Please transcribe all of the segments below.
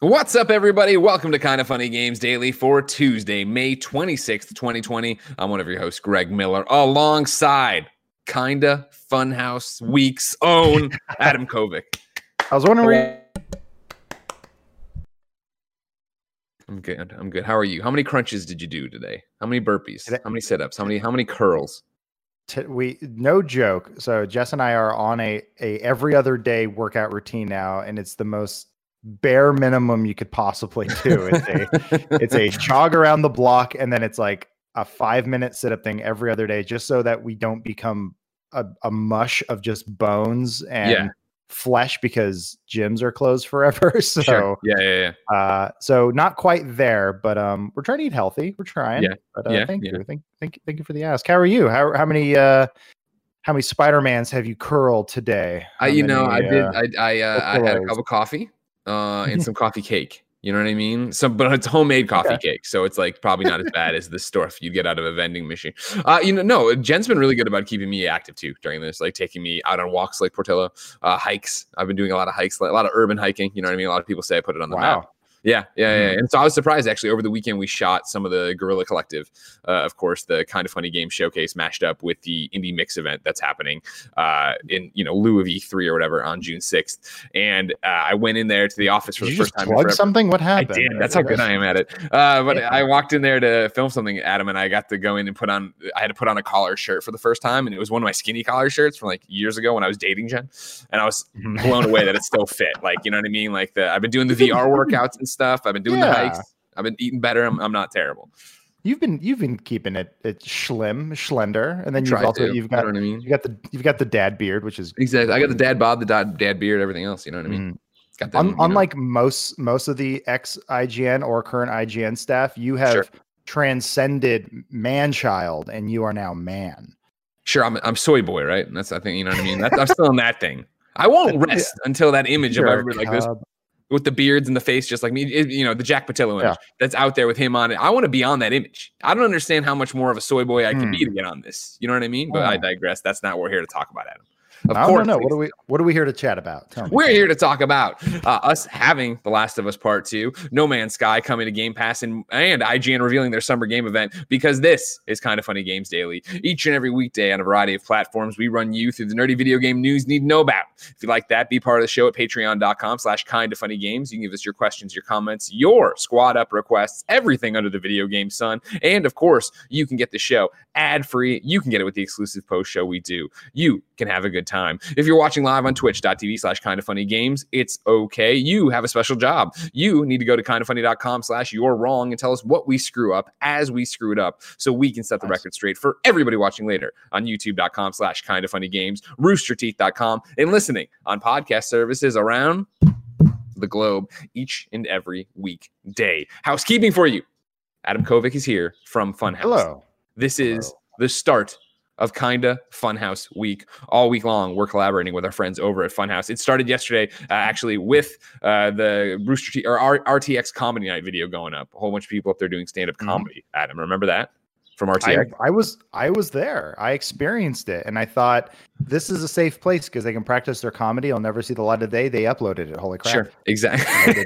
What's up, everybody? Welcome to Kinda Funny Games Daily for Tuesday, May 26th, 2020. I'm one of your hosts, Greg Miller, alongside Kinda Funhouse Week's own Adam Kovic. I was wondering where I'm good. How are you? How many crunches did you do today? How many burpees? How many sit-ups? How many curls? No joke. So Jess and I are on a every other day workout routine now, and it's the most bare minimum you could possibly do. It's a jog around the block, and then it's like a 5-minute sit-up thing every other day, just so that we don't become a mush of just bones and flesh, because gyms are closed forever. So sure. Yeah. So not quite there, but we're trying to eat healthy. We're trying. Yeah. But thank you. Thank you for the ask. How are you? How many Spider-Mans have you curled today? I had a cup of coffee and some coffee cake. You know what I mean? But it's homemade coffee cake, so it's like probably not as bad as the stuff you get out of a vending machine. Jen's been really good about keeping me active too during this, like taking me out on walks like Portillo, hikes. I've been doing a lot of hikes, a lot of urban hiking. You know what I mean? A lot of people say I put it on the map. Yeah. And so I was surprised, actually. Over the weekend, we shot some of the Guerrilla Collective, of course, the Kinda Funny Game showcase mashed up with the Indie Mix event that's happening in lieu of E3 or whatever on June 6th. And I went in there to the office for the first time. Plug something? What happened? I did. That's how good I am at it. But I walked in there to film something, Adam, and I got to go in and I had to put on a collar shirt for the first time. And it was one of my skinny collar shirts from like years ago when I was dating Jen. And I was blown away that it still fit. Like, you know what I mean? Like I've been doing the VR workouts and stuff. I've been doing the hikes. I've been eating better. I'm not terrible. You've been keeping it schlender, and then you've got the dad beard, which is exactly. I got the dad bod, the dad beard, everything else. You know what I mean? Got them, unlike most of the ex IGN or current IGN staff, you have transcended man-child, and you are now man. Sure, I'm soy boy, right? And that's, I think, you know what I mean. I'm still in that thing. I won't rest until that image of everybody like this, with the beards and the face just like me, the Jack Patillo image that's out there with him on it. I want to be on that image. I don't understand how much more of a soy boy I can be to get on this. You know what I mean? But I digress. That's not what we're here to talk about, Adam. Of course. No. What are we here to chat about? We're here to talk about us having The Last of Us Part 2, No Man's Sky coming to Game Pass, and IGN revealing their summer game event, because this is Kinda Funny Games Daily. Each and every weekday on a variety of platforms, we run you through the nerdy video game news you need to know about. If you like that, be part of the show at patreon.com/kindafunnygames. You can give us your questions, your comments, your squad up requests, everything under the video game sun. And of course, you can get the show ad-free. You can get it with the exclusive post show we do. You can have a good time. If you're watching live on twitch.tv/kindafunnygames, it's okay. You have a special job. You need to go to kindafunny.com/you're wrong and tell us what we screw up as we screw it up, so we can set the record straight for everybody watching later on youtube.com/kindafunnygames, roosterteeth.com, and listening on podcast services around the globe each and every weekday. Housekeeping for you. Adam Kovic is here from Funhouse. Hello. This is the start of Kinda Funhouse Week. All week long, we're collaborating with our friends over at Funhouse. It started yesterday, actually, with the Rooster Teeth or RTX Comedy Night video going up. A whole bunch of people up there doing stand-up comedy. Adam, remember that from RTX? I was there. I experienced it, and I thought, this is a safe place because they can practice their comedy. I'll never see the light of day. They uploaded it. Holy crap. Sure, exactly.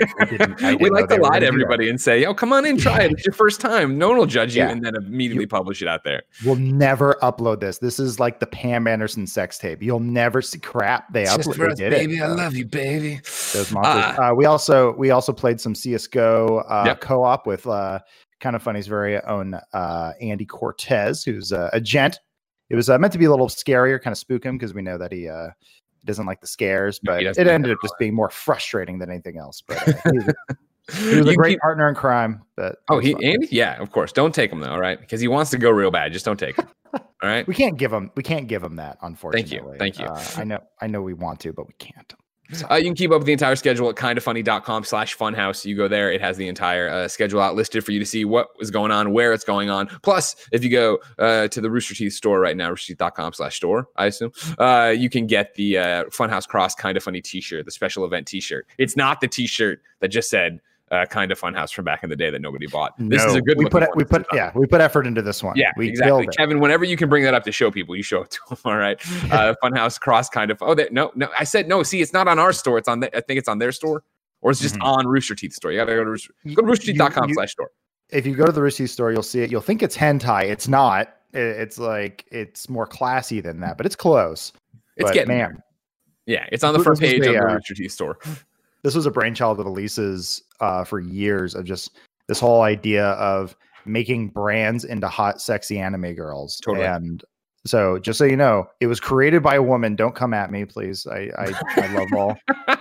We like to lie to everybody and say, come on in, try it. It's your first time. No one will judge you, and then immediately publish it out there. We'll never upload this. This is like the Pam Anderson sex tape. You'll never see crap. They uploaded it. Baby, I love you, baby. Those monsters. We also played some CSGO co-op with Kinda Funny's very own Andy Cortez, who's a gent. It was meant to be a little scarier, kind of spook him, because we know that he doesn't like the scares, but it ended up just being more frustrating than anything else. But he was a great partner in crime. But Andy? Yeah, of course. Don't take him though, all right? Because he wants to go real bad. Just don't take him. All right. We can't give him that, unfortunately. Thank you. I know we want to, but we can't. You can keep up with the entire schedule at kindafunny.com/funhouse. You go there. It has the entire schedule out listed for you to see what is going on, where it's going on. Plus, if you go to the Rooster Teeth store right now, roosterteeth.com/store, I assume, you can get the Funhouse Cross Kinda Funny t-shirt, the special event t-shirt. It's not the t-shirt that just said Kinda Funhouse from back in the day that nobody bought. This is a good one. We put effort into this one. Yeah, exactly. Kevin, whenever you can bring that up to show people, you show it to them. All right. Funhouse Cross no. I said no. See, it's not on our store. It's on. I think it's on their store. or it's just on Rooster Teeth store. You gotta go to roosterteeth.com/store. If you go to the Rooster Teeth store, you'll see it. You'll think it's hentai. It's not. It's like it's more classy than that, but it's close. It's getting there. Yeah, it's on the front page of the Rooster Teeth store. This was a brainchild of Elise's for years, of just this whole idea of making brands into hot, sexy anime girls. Totally. And so, just so you know, it was created by a woman. Don't come at me, please. I love all.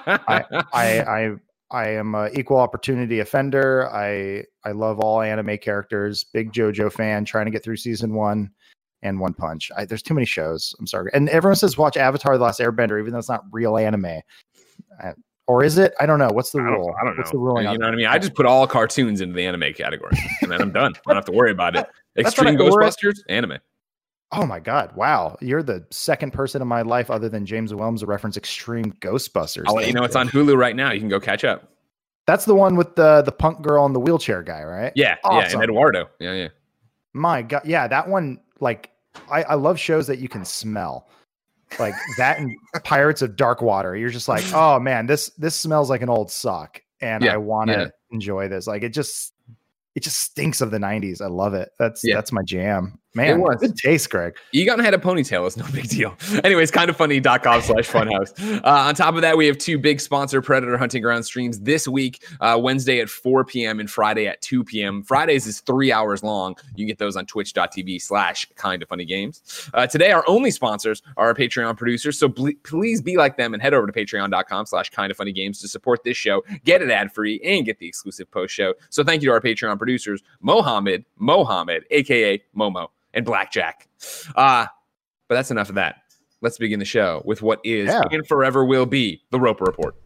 I am an equal opportunity offender. I love all anime characters. Big JoJo fan. Trying to get through season 1 and One Punch. There's too many shows. I'm sorry. And everyone says watch Avatar: The Last Airbender, even though it's not real anime. Or is it? I don't know. What's the rule? I don't know. What's the ruling? You know what I mean? I just put all cartoons into the anime category, and then I'm done. I don't have to worry about it. Extreme Ghostbusters, anime. Oh my God. Wow. You're the second person in my life other than James Williams to reference Extreme Ghostbusters. I'll let you know it's on Hulu right now. You can go catch up. That's the one with the punk girl and the wheelchair guy, right? Yeah. Awesome. Yeah. And Eduardo. Yeah. My God. Yeah. That one, like, I love shows that you can smell. Like that and Pirates of Dark Water. You're just like, oh man, this smells like an old sock. And I want to enjoy this. Like it just stinks of the 90s. I love it. That's my jam. Man, good taste, Greg. Egon had a ponytail. It's no big deal. Anyways, kindoffunny.com/funhouse. On top of that, we have 2 big sponsor Predator Hunting Ground streams this week, Wednesday at 4 p.m. and Friday at 2 p.m. Fridays is 3 hours long. You can get those on twitch.tv/kindoffunnygames. Today, our only sponsors are our Patreon producers. So please be like them and head over to patreon.com/kindoffunnygames to support this show, get it ad free, and get the exclusive post show. So thank you to our Patreon producers, Mohammed, aka Momo, and Blackjack. But that's enough of that. Let's begin the show with what is and forever will be the Roper Report.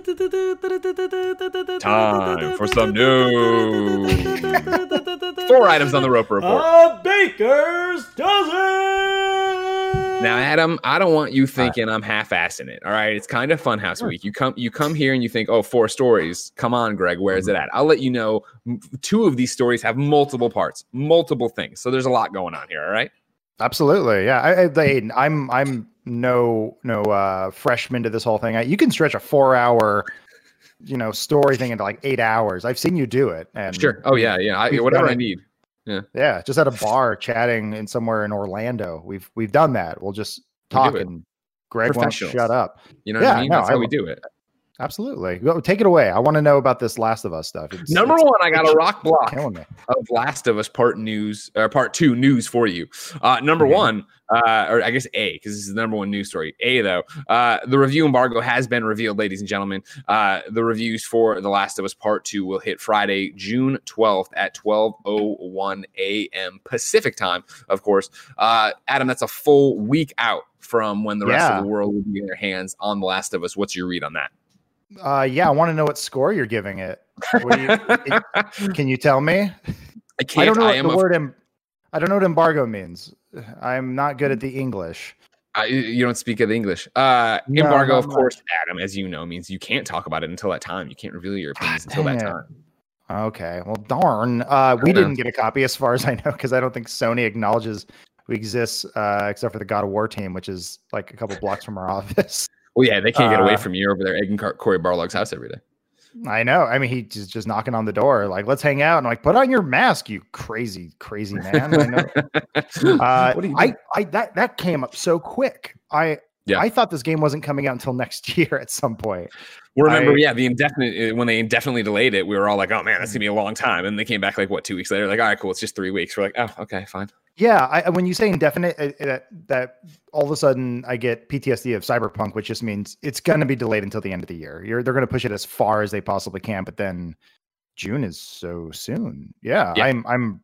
Time for some news. 4 items on the Roper Report. A baker's dozen. Now, Adam, I don't want you thinking I'm half-assing it. All right, it's kind of Funhouse week. You come here and you think, 4 stories. Come on, Greg, where is it at? I'll let you know. 2 of these stories have multiple parts, multiple things. So there's a lot going on here. All right. Absolutely, yeah. I'm no freshman to this whole thing. You can stretch a 4-hour, story thing into like 8 hours. I've seen you do it. And sure. Oh yeah. Whatever I need. Yeah. Just at a bar chatting somewhere in Orlando. We've done that. We'll just talk and Greg won't shut up. You know what I mean? That's how we do it. Absolutely. Go, take it away. I want to know about this Last of Us stuff. Number 1, I got a rock block of Last of Us part 2 news for you. Number 1, or I guess A, because this is the number 1 news story. A, though, the review embargo has been revealed, ladies and gentlemen. The reviews for The Last of Us Part 2 will hit Friday, June 12th at 12:01 a.m. Pacific time, of course. Adam, that's a full week out from when the rest of the world will be in their hands on The Last of Us. What's your read on that? I want to know what score you're giving it. Can you tell me? I can't. I don't know what embargo means. I'm not good at the English. You don't speak of English. Embargo, of course, Adam, as you know, means you can't talk about it until that time. You can't reveal your opinions until that time. Okay. Well, darn. We didn't get a copy as far as I know, because I don't think Sony acknowledges we exist, except for the God of War team, which is like a couple blocks from our office. Well, yeah, they can't get away from you over there egging Corey Barlog's house every day. I know. I mean, he's just knocking on the door, like, let's hang out. And I'm like, put on your mask, you crazy man. I know. What do you do? That came up so quick. I thought this game wasn't coming out until next year at some point. Well, remember, the indefinite, when they indefinitely delayed it, we were all like, oh man, that's gonna be a long time. And they came back 2 weeks later, like, all right, cool, it's just 3 weeks. We're like, oh, okay, fine. Yeah, when you say indefinite, that all of a sudden I get PTSD of Cyberpunk, which just means it's going to be delayed until the end of the year. They're going to push it as far as they possibly can, but then June is so soon. Yeah. I'm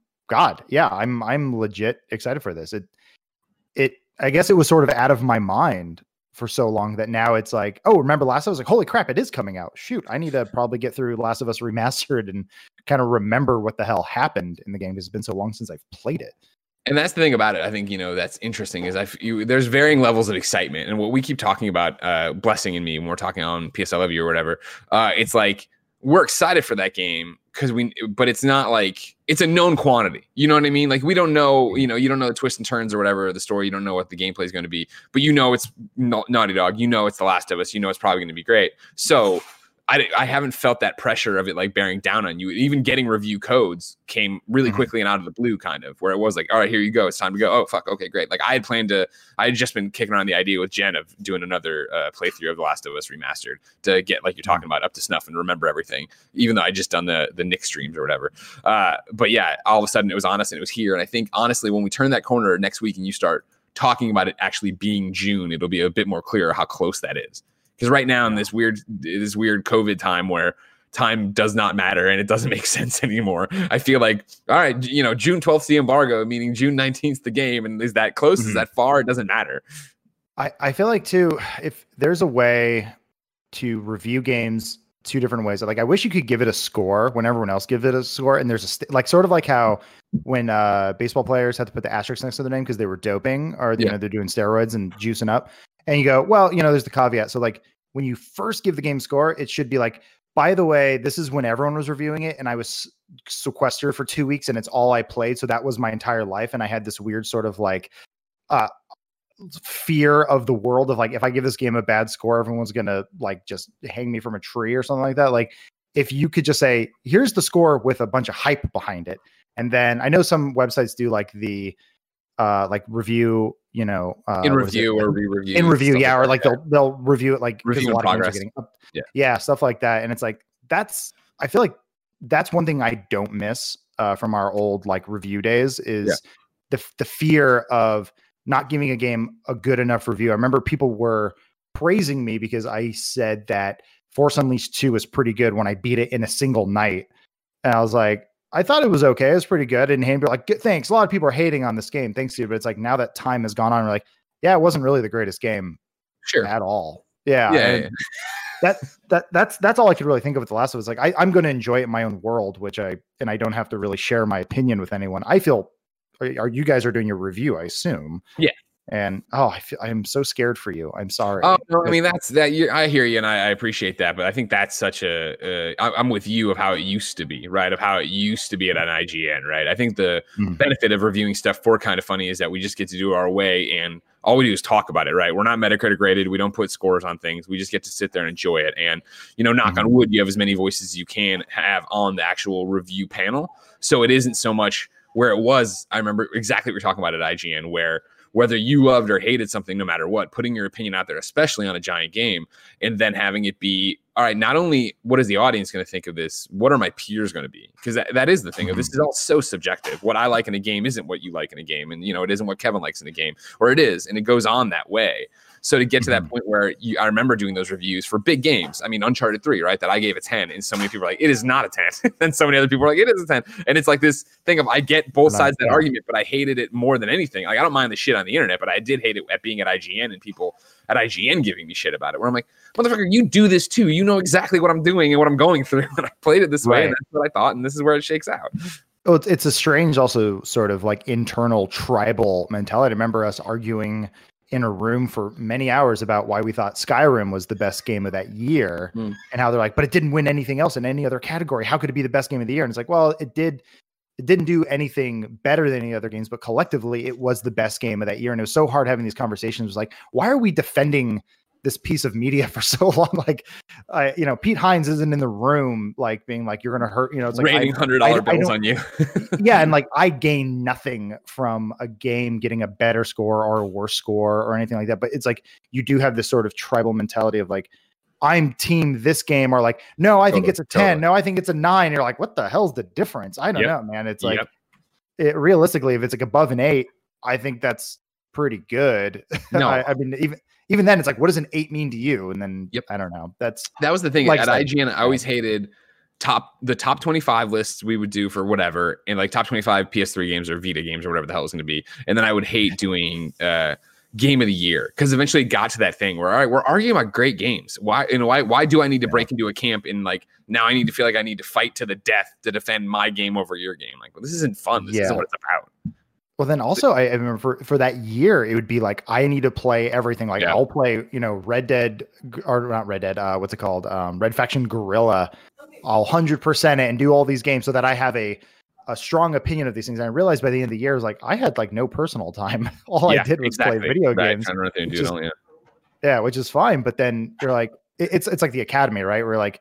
legit excited for this. I guess it was sort of out of my mind for so long that now it's like, oh, remember Last of Us? Like, holy crap, it is coming out. Shoot, I need to probably get through Last of Us Remastered and kind of remember what the hell happened in the game, because it's been so long since I've played it. And that's the thing about it. I think, that's interesting is there's varying levels of excitement. And what we keep talking about, Blessing and me, when we're talking on PS I Love You or whatever, it's like, we're excited for that game but it's not like it's a known quantity. You know what I mean? Like, we don't know, you don't know the twists and turns or whatever, the story. You don't know what the gameplay is going to be, but it's Naughty Dog. It's The Last of Us. It's probably going to be great. So I haven't felt that pressure of it like bearing down on you. Even getting review codes came really quickly and out of the blue, kind of, where it was like, all right, here you go, it's time to go. Oh fuck, okay, great. Like I had just been kicking around the idea with Jen of doing another playthrough of The Last of Us Remastered to get, like you're talking about, up to snuff and remember everything, even though I just done the Nick streams or whatever. But yeah, all of a sudden it was on us and it was here. And I think honestly, when we turn that corner next week and you start talking about it actually being June, it'll be a bit more clear how close that is. Because right now in this weird COVID time where time does not matter and it doesn't make sense anymore, I feel like, all right, June 12th the embargo, meaning June 19th the game, and is that close? Is that far? It doesn't matter. I feel like too, if there's a way to review games two different ways, like I wish you could give it a score when everyone else gives it a score, and there's like sort of like how when baseball players had to put the asterisk next to their name because they were doping or they're doing steroids and juicing up. And you go, well, there's the caveat. So like when you first give the game score, it should be like, by the way, this is when everyone was reviewing it and I was sequestered for 2 weeks and it's all I played. So that was my entire life. And I had this weird sort of like fear of the world of like, if I give this game a bad score, everyone's going to like just hang me from a tree or something like that. Like if you could just say, here's the score with a bunch of hype behind it. And then I know some websites do like the like review, in review or re-review. In review, yeah, or like they'll review it like review in progress. Yeah, stuff like that. And it's like I feel like that's one thing I don't miss from our old like review days is the fear of not giving a game a good enough review. I remember people were praising me because I said that Force Unleashed 2 was pretty good when I beat it in a single night. And I was like, I thought it was okay. It was pretty good. And Hank be like, thanks. A lot of people are hating on this game. Thanks to you. But it's like now that time has gone on, we're like, yeah, it wasn't really the greatest game at all. Yeah. That's all I could really think of with The Last of Us. Like I'm going to enjoy it in my own world, and I don't have to really share my opinion with anyone. I feel, you guys are doing your review, I assume. Yeah. And I'm so scared for you. I'm sorry. Oh no, I mean that's that. I hear you, and I appreciate that, but I think that's such I'm with you of how it used to be, right? Of how it used to be at an IGN, right? I think the benefit of reviewing stuff for Kind of Funny is that we just get to do our way, and all we do is talk about it, right? We're not Metacritic rated. We don't put scores on things. We just get to sit there and enjoy it. And knock on wood, you have as many voices as you can have on the actual review panel. So it isn't so much where it was. I remember exactly what we're talking about at IGN, where whether you loved or hated something, no matter what, putting your opinion out there, especially on a giant game, and then having it be, all right, not only what is the audience going to think of this, what are my peers going to be? Because that is the thing of this is all so subjective. What I like in a game isn't what you like in a game. And, it isn't what Kevin likes in a game, or it is. And it goes on that way. So to get to that point where I remember doing those reviews for big games. I mean, Uncharted 3, right? That I gave a 10, and so many people are like, it is not a 10. And so many other people are like, it is a 10. And it's like this thing of I get both sides of that argument, but I hated it more than anything. Like I don't mind the shit on the internet, but I did hate it at being at IGN and people at IGN giving me shit about it. Where I'm like, motherfucker, you do this too. You know exactly what I'm doing and what I'm going through. And I played it this way, and that's what I thought, and this is where it shakes out. Oh, it's a strange, also sort of like internal tribal mentality. I remember us arguing in a room for many hours about why we thought Skyrim was the best game of that year and how they're like, but it didn't win anything else in any other category. How could it be the best game of the year? And it's like, well, it didn't do anything better than any other games, but collectively it was the best game of that year. And it was so hard having these conversations. It was like, why are we defending this piece of media for so long? Like, Pete Hines isn't in the room, like being like, you're going to hurt, it's like raining $100 bills on you. Yeah. And like, I gain nothing from a game getting a better score or a worse score or anything like that. But it's like, you do have this sort of tribal mentality of like, I'm team this game, or like, no, I think it's a 10. No, I think it's a 9. You're like, what the hell's the difference? I don't know, man. It's like, realistically, if it's like above an 8, I think that's pretty good. No, I mean, even then, it's like, what does an 8 mean to you? And then I don't know. That was the thing at IGN. I always hated the top 25 lists we would do for whatever, and like top 25 PS3 games or Vita games or whatever the hell it was going to be. And then I would hate doing game of the year, because eventually it got to that thing where, all right, we're arguing about great games. Why do I need to break into a camp and like now I need to feel like I need to fight to the death to defend my game over your game? Like, well, this isn't fun. This isn't what it's about. Well, then also I remember for that year, it would be like, I need to play everything. Like I'll play, Red Dead, or not Red Dead. What's it called? Red Faction Guerrilla. I'll 100% it and do all these games so that I have a strong opinion of these things. And I realized by the end of the year, it was like, I had like no personal time. All I did was play video games. Which is fine. But then you're like, it's like the Academy, right? Where like,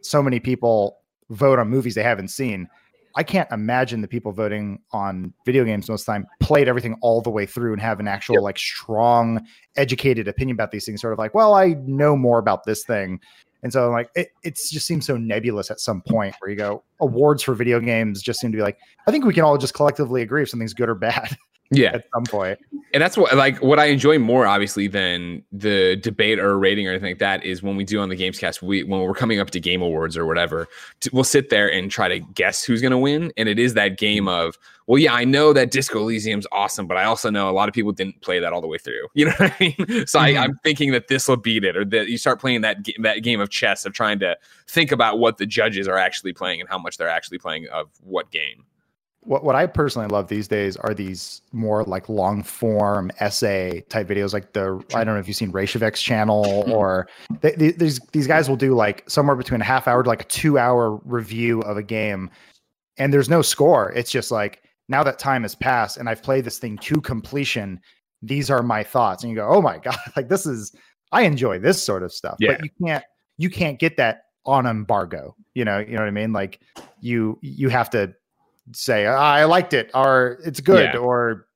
so many people vote on movies they haven't seen. I can't imagine the people voting on video games most of the time played everything all the way through and have an actual like strong, educated opinion about these things. Sort of like, well, I know more about this thing. And so like, it just seems so nebulous at some point where you go, awards for video games just seem to be like, I think we can all just collectively agree if something's good or bad. Yeah. At some point. And that's what I enjoy more, obviously, than the debate or rating or anything like that is when we do on the Gamescast, when we're coming up to Game Awards or whatever, we'll sit there and try to guess who's going to win. And it is that game of, well, yeah, I know that Disco Elysium's awesome, but I also know a lot of people didn't play that all the way through. You know what I mean? So I'm thinking that this will beat it, or that you start playing that game of chess of trying to think about what the judges are actually playing and how much they're actually playing of what game. What I personally love these days are these more like long form essay type videos, like I don't know if you've seen Reykjavik's channel, or these guys will do like somewhere between a half hour to like a 2-hour review of a game, and there's no score. It's just like, now that time has passed and I've played this thing to completion, these are my thoughts. And you go, oh my God, like I enjoy this sort of stuff. Yeah. But you can't get that on embargo. You know what I mean? Like you have to say, I liked it, or it's good, or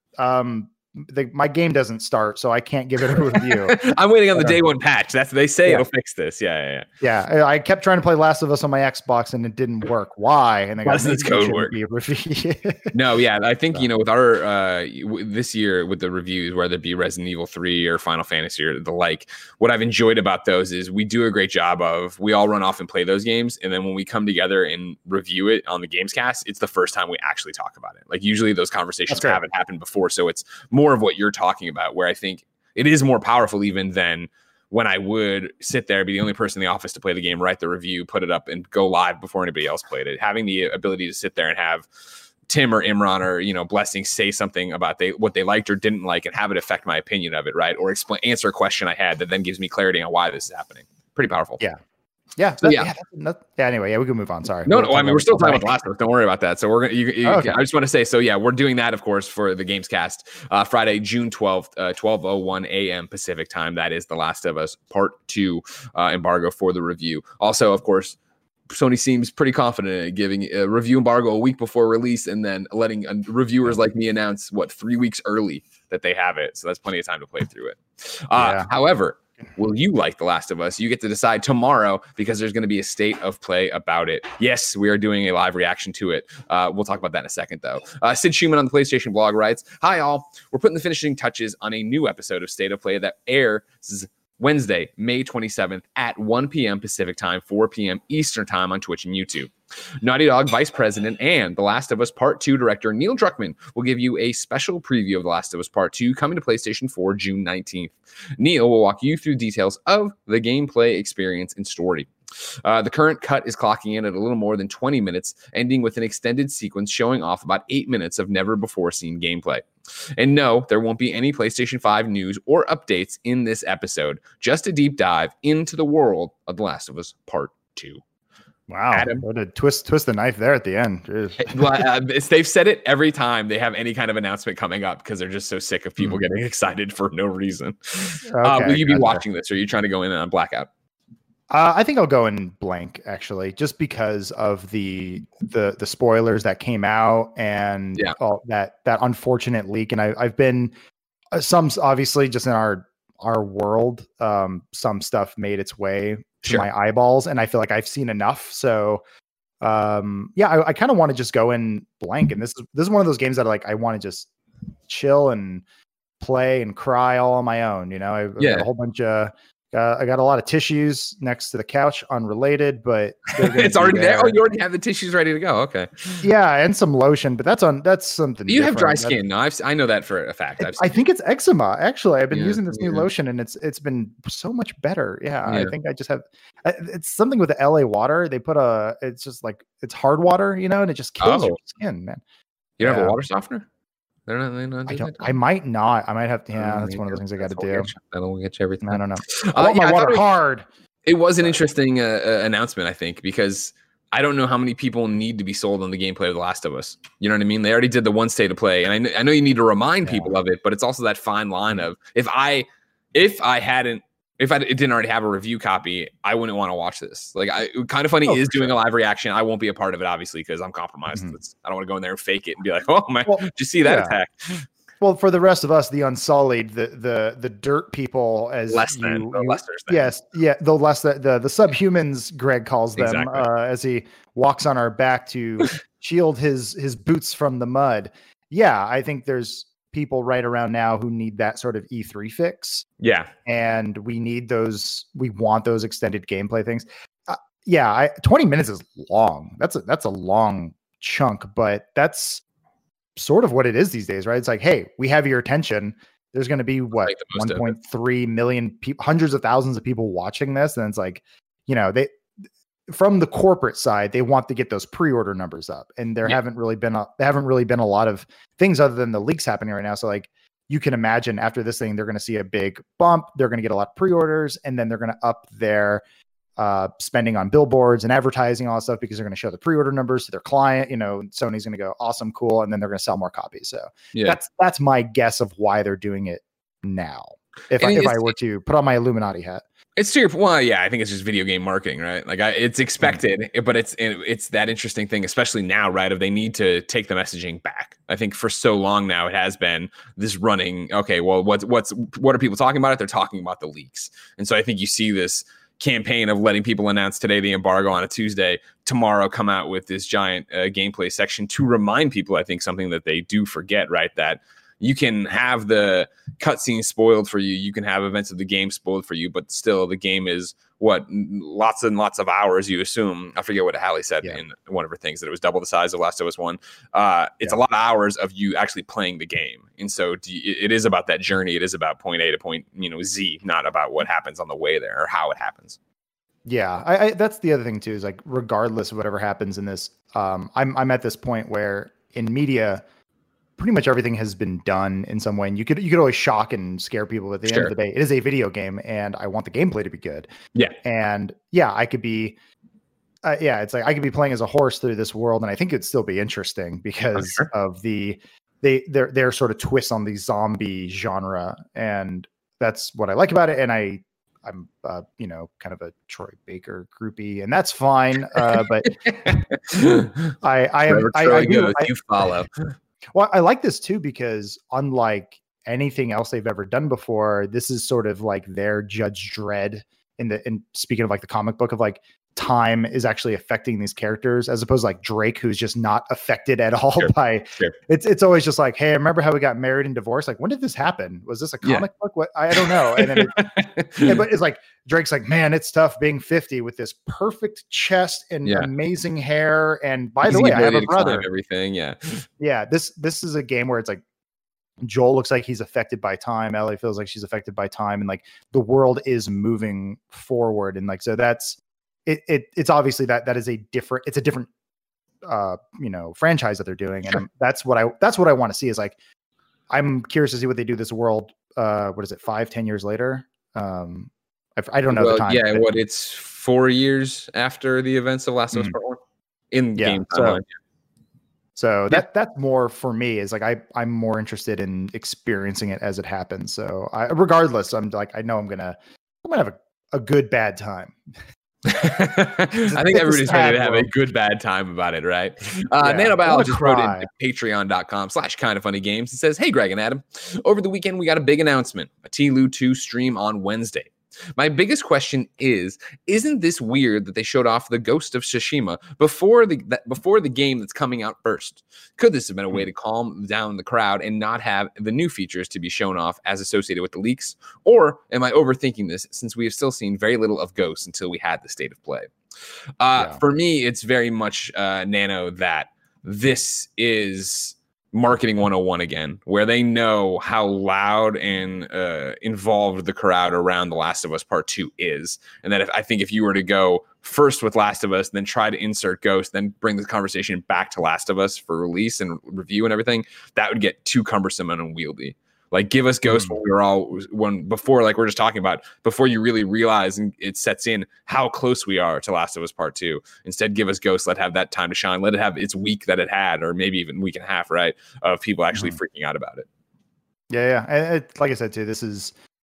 my game doesn't start, so I can't give it a review. I'm waiting on the day one patch. They say it'll fix this. Yeah. I kept trying to play Last of Us on my Xbox and it didn't work. Why? And they got this code work. No, yeah, I think with our this year with the reviews, whether it be Resident Evil 3 or Final Fantasy or the like, what I've enjoyed about those is we do a great job of, we all run off and play those games, and then when we come together and review it on the Gamescast, it's the first time we actually talk about it. Like usually those conversations haven't happened before, so it's more of what you're talking about, where I think it is more powerful even than when I would sit there, be the only person in the office to play the game, write the review, put it up, and go live before anybody else played it. Having the ability to sit there and have Tim or Imran or Blessing say something about what they liked or didn't like, and have it affect my opinion of it, right? Or answer a question I had that then gives me clarity on why this is happening. Pretty powerful. Yeah. Anyway, we can move on. Sorry. No. I mean, we're still talking about The Last of Us. Don't worry about that. So we're gonna. Okay. I just want to say, so yeah, we're doing that, of course, for the Gamescast, Friday, June 12th, 12:01 a.m. Pacific time. That is The Last of Us Part 2 embargo for the review. Also, of course, Sony seems pretty confident in giving a review embargo a week before release, and then letting reviewers like me announce 3 weeks early that they have it. So that's plenty of time to play through it. However, will you like The Last of Us? You get to decide tomorrow, because there's going to be a state of play about it. Yes, we are doing a live reaction to it. We'll talk about that in a second, though. Sid Schumann on the PlayStation blog writes, "Hi, all. We're putting the finishing touches on a new episode of State of Play that airs Wednesday, May 27th at 1 p.m. Pacific time, 4 p.m. Eastern time on Twitch and YouTube. Naughty Dog Vice President and The Last of Us Part 2 director Neil Druckmann will give you a special preview of The Last of Us Part 2 coming to PlayStation 4 June 19th. Neil will walk you through details of the gameplay experience and story. The current cut is clocking in at a little more than 20 minutes, ending with an extended sequence showing off about 8 minutes of never-before-seen gameplay. And no, there won't be any PlayStation 5 news or updates in this episode, just a deep dive into the world of The Last of Us Part 2. Wow, Adam, what a twist the knife there at the end. They've said it every time they have any kind of announcement coming up, because they're just so sick of people getting excited for no reason. Will you be watching this, or are you trying to go in on blackout? I think I'll go in blank, actually, just because of the spoilers that came out and all that unfortunate leak. And I've been some, obviously, just in our world, some stuff made its way to my eyeballs, and I feel like I've seen enough. So I kind of want to just go in blank. And this is one of those games that I want to just chill and play and cry all on my own. I've got a whole bunch of I got a lot of tissues next to the couch, unrelated, but it's already there. Oh, you already have the tissues ready to go. Okay. Yeah, and some lotion, but that's something. You have dry skin. No, I know that for a fact. I think it's eczema. Actually, I've been using this new lotion, and it's been so much better. Yeah, I think I just have. It's something with the LA water. They put it's just like it's hard water, and it just kills your skin, man. You don't have a water softener? I might not. I might have to. Yeah, that's one of the things I got to do. That'll get you everything. I don't know. I want my water hard. It was an interesting announcement, I think, because I don't know how many people need to be sold on the gameplay of The Last of Us. You know what I mean? They already did the one state of play, and I know you need to remind people of it, but it's also that fine line of if I hadn't if it didn't already have a review copy, I wouldn't want to watch this. Like, Kind of Funny is doing a live reaction. I won't be a part of it, obviously, because I'm compromised. I don't want to go in there and fake it and be like, oh man, did you see that attack? Well, for the rest of us, the Unsullied, the dirt people, as the lessers. Yes, yeah, the subhumans, Greg calls them, exactly. As he walks on our back to shield his boots from the mud. Yeah, I think there's people right around now who need that sort of E3 fix. Yeah, and we need those. We want those extended gameplay things. 20 minutes is long. That's a long chunk, but that's sort of what it is these days, right? It's like, hey, we have your attention. There's going to be 1.3 million people, hundreds of thousands of people watching this, and it's like, they from the corporate side, they want to get those pre-order numbers up, and there haven't really been a lot of things other than the leaks happening right now. So like, you can imagine after this thing, they're going to see a big bump. They're going to get a lot of pre-orders, and then they're going to up their spending on billboards and advertising, all that stuff, because they're going to show the pre-order numbers to their client. Sony's going to go, awesome, cool, and then they're going to sell more copies. So that's my guess of why they're doing it now. If I were to put on my Illuminati hat. It's to your point. Well, yeah, I think it's just video game marketing, right? Like it's expected, but it's that interesting thing, especially now, right? If they need to take the messaging back. I think for so long now it has been this running. Okay, well, what are people talking about? They're talking about the leaks, and so I think you see this campaign of letting people announce today the embargo on a Tuesday, tomorrow come out with this giant gameplay section to remind people. I think something that they do forget, right? That you can have the cutscenes spoiled for you. You can have events of the game spoiled for you, but still the game is lots and lots of hours, you assume. I forget what Hallie said in one of her things, that it was double the size of Last of Us 1. It's a lot of hours of you actually playing the game. And so it is about that journey. It is about point A to point Z, not about what happens on the way there or how it happens. Yeah, I that's the other thing too, is like, regardless of whatever happens in this, I'm at this point where in media, pretty much everything has been done in some way, and you could always shock and scare people. At the end of the day, it is a video game, and I want the gameplay to be good. Yeah, and I could be, it's like I could be playing as a horse through this world, and I think it'd still be interesting because of their sort of twist on the zombie genre, and that's what I like about it. And I'm kind of a Troy Baker groupie, and that's fine. But I do follow. Well, I like this too, because unlike anything else they've ever done before, this is sort of like their Judge Dredd in speaking of like the comic book, of like time is actually affecting these characters, as opposed to like Drake, who's just not affected at all by it's always just like, hey, I remember how we got married and divorced. Like, when did this happen? Was this a comic book? What? I don't know. And then but it's like Drake's like, man, it's tough being 50 with this perfect chest and amazing hair. And by the way, I have a brother. Everything, This is a game where it's like, Joel looks like he's affected by time. Ellie feels like she's affected by time, and like the world is moving forward. And like, so that's it's obviously that is a different franchise that they're doing. And that's what I want to see, is like, I'm curious to see what they do this world. What is it? 5-10 years later? I don't know the time. Yeah. It's 4 years after the events of Last of Us Part 1 in game timeline. So that's more for me, is like, I'm more interested in experiencing it as it happens. So regardless, I'm like, I know I'm gonna have a good bad time. I think everybody's ready to have a good bad time about it, right? Nanobiologist wrote into patreon.com/kindoffunnygames and says, hey, Greg and Adam, over the weekend we got a big announcement, a TLOU 2 stream on Wednesday. My biggest question isn't this weird that they showed off the Ghost of Tsushima before the game that's coming out first? Could this have been a way to calm down the crowd and not have the new features to be shown off as associated with the leaks? Or am I overthinking this, since we have still seen very little of Ghost until we had the state of play? For me, it's very much Nano that this is marketing 101 again, where they know how loud and involved the crowd around The Last of Us Part 2 is. And that I think if you were to go first with Last of Us, then try to insert Ghost, then bring the conversation back to Last of Us for release and review and everything, that would get too cumbersome and unwieldy. Like, give us Ghost before we're just talking about, before you really realize and it sets in how close we are to Last of Us Part 2. Instead, give us Ghost, let have that time to shine, let it have its week that it had, or maybe even week and a half, right, of people actually freaking out about it. Yeah. And like I said too, this is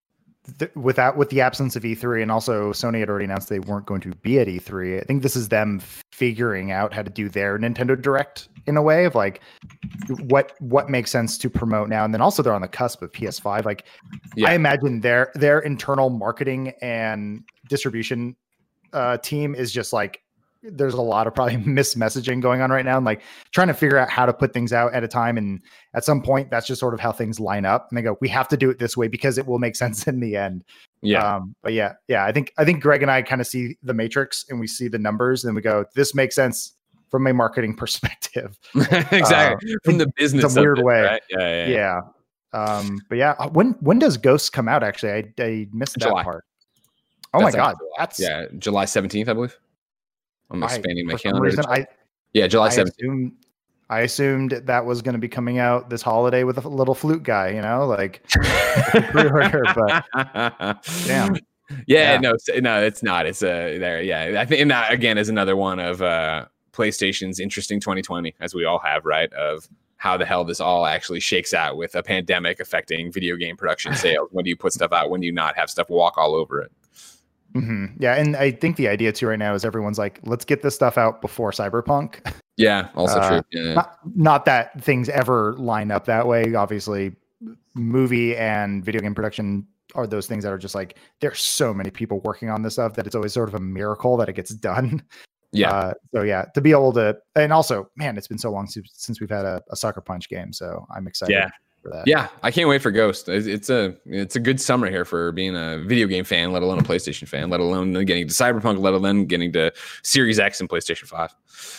with the absence of E3, and also Sony had already announced they weren't going to be at E3. I think this is them figuring out how to do their Nintendo Direct in a way of like what makes sense to promote now. And then also they're on the cusp of PS5. Like I imagine their internal marketing and distribution team is just like, there's a lot of probably messaging going on right now, and like trying to figure out how to put things out at a time. And at some point, that's just sort of how things line up. And they go, we have to do it this way because it will make sense in the end. Yeah. But yeah. I think Greg and I kind of see the matrix and we see the numbers and we go, this makes sense from a marketing perspective. Exactly. From the business. Some weird way. Right? Yeah. But yeah, when does Ghosts come out? Actually, I missed that part. Oh my God. That's July 17th, I believe. I'm expanding my calendar. Reason, July 17th. I assumed that was going to be coming out this holiday with a little flute guy, like pre-order, but damn. Yeah, no, it's not. It's there. Yeah, I think, and that again is another one of PlayStation's interesting 2020, as we all have, right? Of how the hell this all actually shakes out with a pandemic affecting video game production sales. When do you put stuff out? When do you not have stuff walk all over it? Mm-hmm. Yeah, and I think the idea too right now is everyone's like, let's get this stuff out before Cyberpunk. Yeah, also true. Yeah. Not that things ever line up that way. Obviously, movie and video game production are those things that are just like, there's so many people working on this stuff that it's always sort of a miracle that it gets done. Yeah. So yeah, to be able to, and also, man, it's been so long since we've had a Sucker Punch game, so I'm excited. Yeah. Yeah, I can't wait for Ghost. It's a good summer here for being a video game fan, let alone a PlayStation fan, let alone getting to Cyberpunk, let alone getting to Series X and PlayStation 5.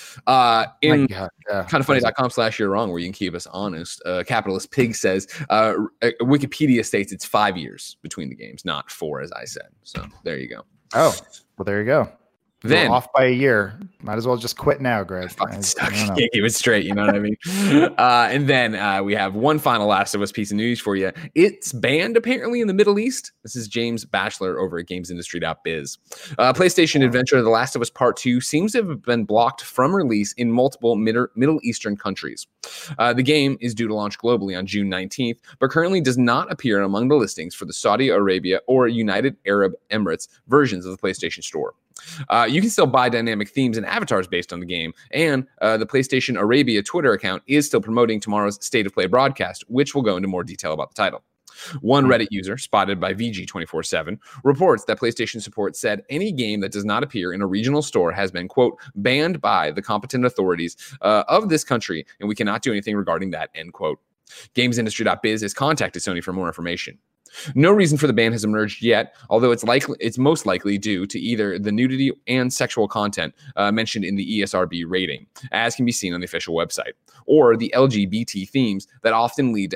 In kindoffunny.com/you're wrong, where you can keep us honest. Capitalist Pig says Wikipedia states it's 5 years between the games, not 4, as I said. So there you go. Oh, well, there you go. Then off by a year. Might as well just quit now, Greg. Can't keep it straight. You know what I mean? And then we have one final Last of Us piece of news for you. It's banned apparently in the Middle East. This is James Batchelor over at GamesIndustry.biz. PlayStation Adventure: The Last of Us Part 2 seems to have been blocked from release in multiple Middle Eastern countries. The game is due to launch globally on June 19th, but currently does not appear among the listings for the Saudi Arabia or United Arab Emirates versions of the PlayStation Store. You can still buy dynamic themes and avatars based on the game, and the PlayStation Arabia Twitter account is still promoting tomorrow's State of Play broadcast, which will go into more detail about the title. One Reddit user, spotted by VG247, reports that PlayStation support said any game that does not appear in a regional store has been, quote, banned by the competent authorities of this country, and we cannot do anything regarding that, end quote. GamesIndustry.biz has contacted Sony for more information. No reason for the ban has emerged yet, although it's most likely due to either the nudity and sexual content mentioned in the ESRB rating, as can be seen on the official website, or the LGBT themes that often lead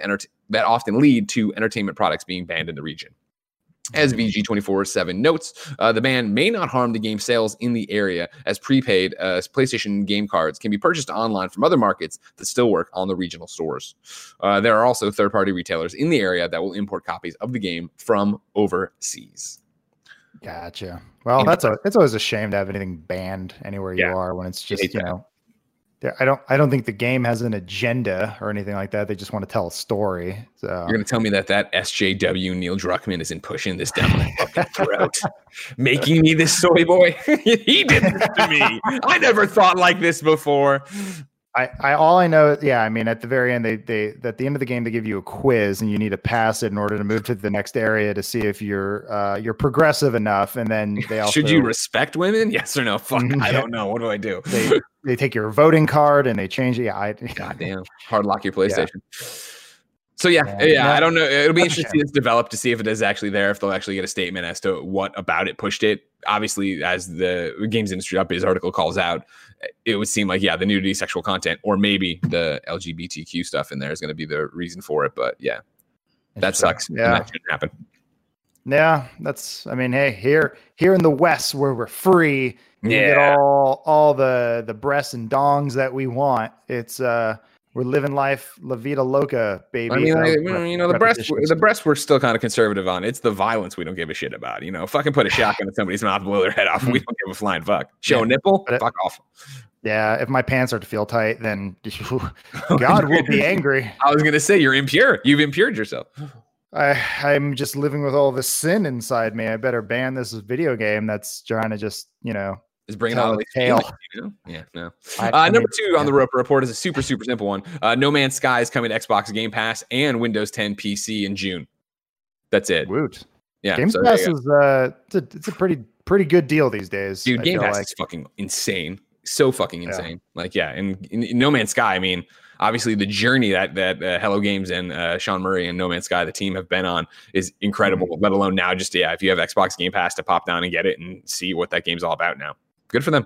to entertainment products being banned in the region. As VG247 notes, the ban may not harm the game sales in the area, as prepaid PlayStation game cards can be purchased online from other markets that still work on the regional stores. There are also third-party retailers in the area that will import copies of the game from overseas. Gotcha. Well, it's always a shame to have anything banned anywhere you are when it's just, I don't think the game has an agenda or anything like that. They just want to tell a story. So you're going to tell me that SJW Neil Druckmann isn't pushing this down my fucking throat, making me this soy boy? He did this to me. I never thought like this before. All I know, I mean, at the very end, they at the end of the game, they give you a quiz and you need to pass it in order to move to the next area to see if you're progressive enough. And then they also, should you respect women? Yes or no? Fuck, I don't know. What do I do? They take your voting card and they change it. Goddamn, hard lock your PlayStation. So I don't know. It'll be interesting to see this develop, to see if it is actually there, if they'll actually get a statement as to what about it pushed it. Obviously, as the Games Industry Updates article calls out, it would seem like, the nudity, sexual content, or maybe the LGBTQ stuff in there is going to be the reason for it. But that sucks. Yeah, that shouldn't happen. Yeah, hey, here in the West where we're free, we get all the breasts and dongs that we want. It's we're living life, la vida loca, baby. I mean, the breasts we're still kind of conservative on. It's the violence we don't give a shit about. Fucking put a shotgun in somebody's mouth, blow their head off. We don't give a flying fuck. Show a nipple, fuck off. Yeah, if my pants start to feel tight, then God will be angry. I was gonna say you're impure. You've impured yourself. I'm just living with all this sin inside me. I better ban this video game that's trying to just, Is bringing tell out all its these tale. feelings, Yeah, no. I Number mean, 2 on the Roper Report is a super simple one. No Man's Sky is coming to Xbox Game Pass and Windows 10 PC in June. That's it. Woot. Yeah, Game so Pass is it's a pretty good deal these days. dude. I Game feel Pass like. is fucking insane. So fucking insane. Like, yeah, and in No Man's Sky, I mean, obviously the journey that Hello Games and Sean Murray and No Man's Sky, the team, have been on is incredible. Let alone now, just if you have Xbox Game Pass to pop down and get it and see what that game's all about now. Good for them.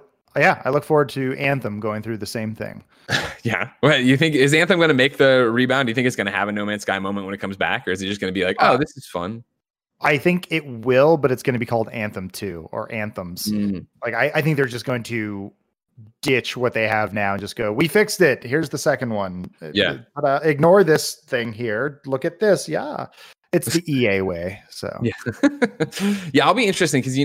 I look forward to Anthem going through the same thing. Yeah. Well, you think is Anthem going to make the rebound? Do you think it's going to have a No Man's Sky moment when it comes back, or is it just going to be like, oh, this is fun? I think it will, but it's going to be called Anthem 2 or Anthems. Like I think they're just going to ditch what they have now and just go, we fixed it. Here's the second one. Yeah. Ignore this thing here. Look at this. Yeah. It's the EA way. So yeah, I'll be interesting because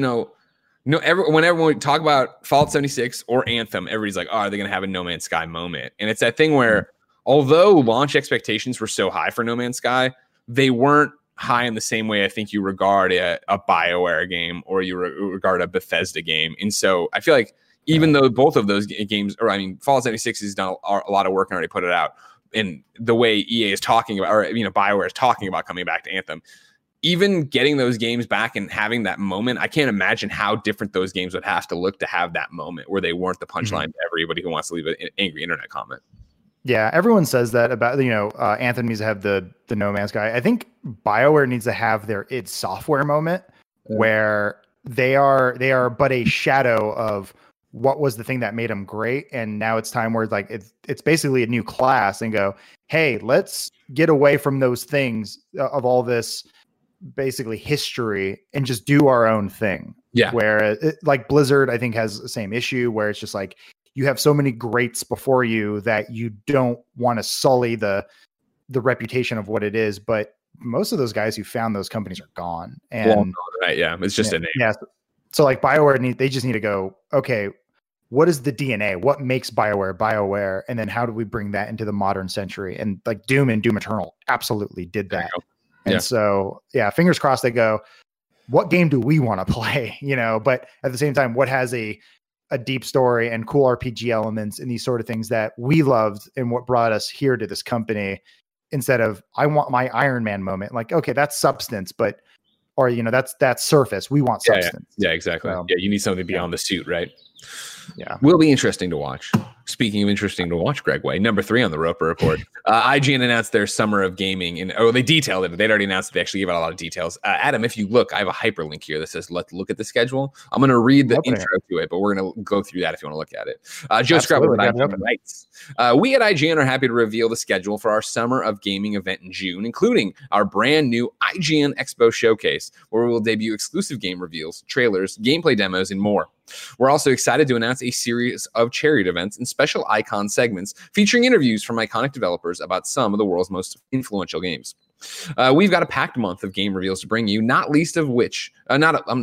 whenever we talk about Fallout 76 or Anthem, everybody's like, oh, are they going to have a No Man's Sky moment? And it's that thing where, although launch expectations were so high for No Man's Sky, they weren't high in the same way I think you regard a BioWare game or you regard a Bethesda game. And so I feel like even though both of those games, Fallout 76 has done a lot of work and already put it out, and the way EA is talking about, or BioWare is talking about coming back to Anthem, even getting those games back and having that moment, I can't imagine how different those games would have to look to have that moment where they weren't the punchline to everybody who wants to leave an angry internet comment. Yeah, everyone says that about Anthem needs to have the No Man's Sky. I think BioWare needs to have their id Software moment where they are but a shadow of what was the thing that made them great, and now it's time where like it's basically a new class and go, hey, let's get away from those things of all this basically history and just do our own thing. Yeah, where like Blizzard, I think, has the same issue where it's just like, you have so many greats before you that you don't want to sully the reputation of what it is. But most of those guys who found those companies are gone. And right. Yeah. It's just a name. Yeah. So like BioWare they just need to go, okay, what is the DNA? What makes BioWare? And then how do we bring that into the modern century? And like Doom and Doom Eternal absolutely did that. And so, yeah, fingers crossed they go, what game do we want to play? But at the same time, what has a deep story and cool RPG elements and these sort of things that we loved and what brought us here to this company, instead of I want my Iron Man moment. Like, okay, that's substance, or that's surface. We want substance. Yeah, exactly. So, you need something beyond the suit, right? Yeah. Will be interesting to watch. Speaking of interesting to watch, Greg Way, number 3 on the Roper Report. IGN announced their summer of gaming, and they detailed it. They'd already announced it. They actually gave out a lot of details. Adam, if you look, I have a hyperlink here that says, let's look at the schedule. I'm going to read the intro to it, but we're going to go through that if you want to look at it. Joe Scrubber writes, we at IGN are happy to reveal the schedule for our summer of gaming event in June, including our brand new IGN Expo Showcase, where we will debut exclusive game reveals, trailers, gameplay demos, and more. We're also excited to announce a series of chariot events and special icon segments featuring interviews from iconic developers about some of the world's most influential games. We've got a packed month of game reveals to bring you, not least with 3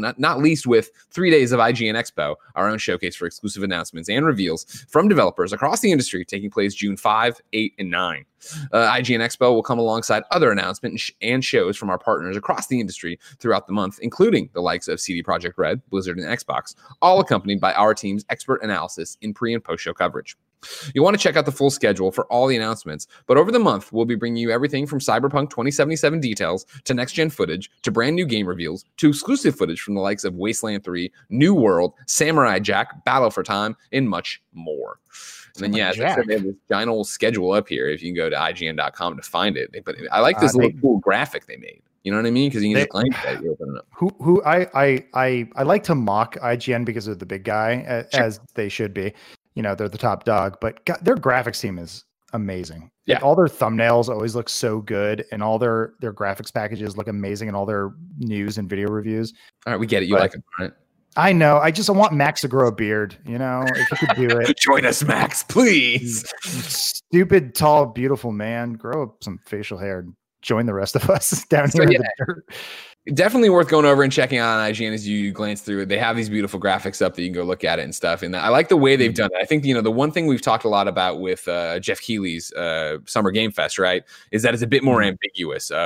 days of IGN Expo, our own showcase for exclusive announcements and reveals from developers across the industry, taking place June 5, 8, and 9. IGN Expo will come alongside other announcements and shows from our partners across the industry throughout the month, including the likes of CD Projekt Red, Blizzard, and Xbox, all accompanied by our team's expert analysis in pre- and post-show coverage. You'll want to check out the full schedule for all the announcements, but over the month, we'll be bringing you everything from Cyberpunk 2077 details to next-gen footage to brand new game reveals to exclusive footage from the likes of Wasteland 3, New World, Samurai Jack, Battle for Time, and much more. And then, as I said, they have this giant old schedule up here if you can go to IGN.com to find it. But I like this little cool graphic they made. You know what I mean? Because you can just glance at it, you open it up. I like to mock IGN because of the big guy, as they should be. They're the top dog, but their graphics team is amazing. Yeah. Like, all their thumbnails always look so good, and all their graphics packages look amazing, and all their news and video reviews. All right, we get it. You like it, right? I know. I want Max to grow a beard. If you could do it. Join us, Max, please. Stupid, tall, beautiful man. Grow up some facial hair and join the rest of us down here in the dirt. Definitely worth going over and checking out on IGN as you glance through it. They have these beautiful graphics up that you can go look at it and stuff. And I like the way they've done it. I think, the one thing we've talked a lot about with Jeff Keighley's Summer Game Fest, right, is that it's a bit more ambiguous of,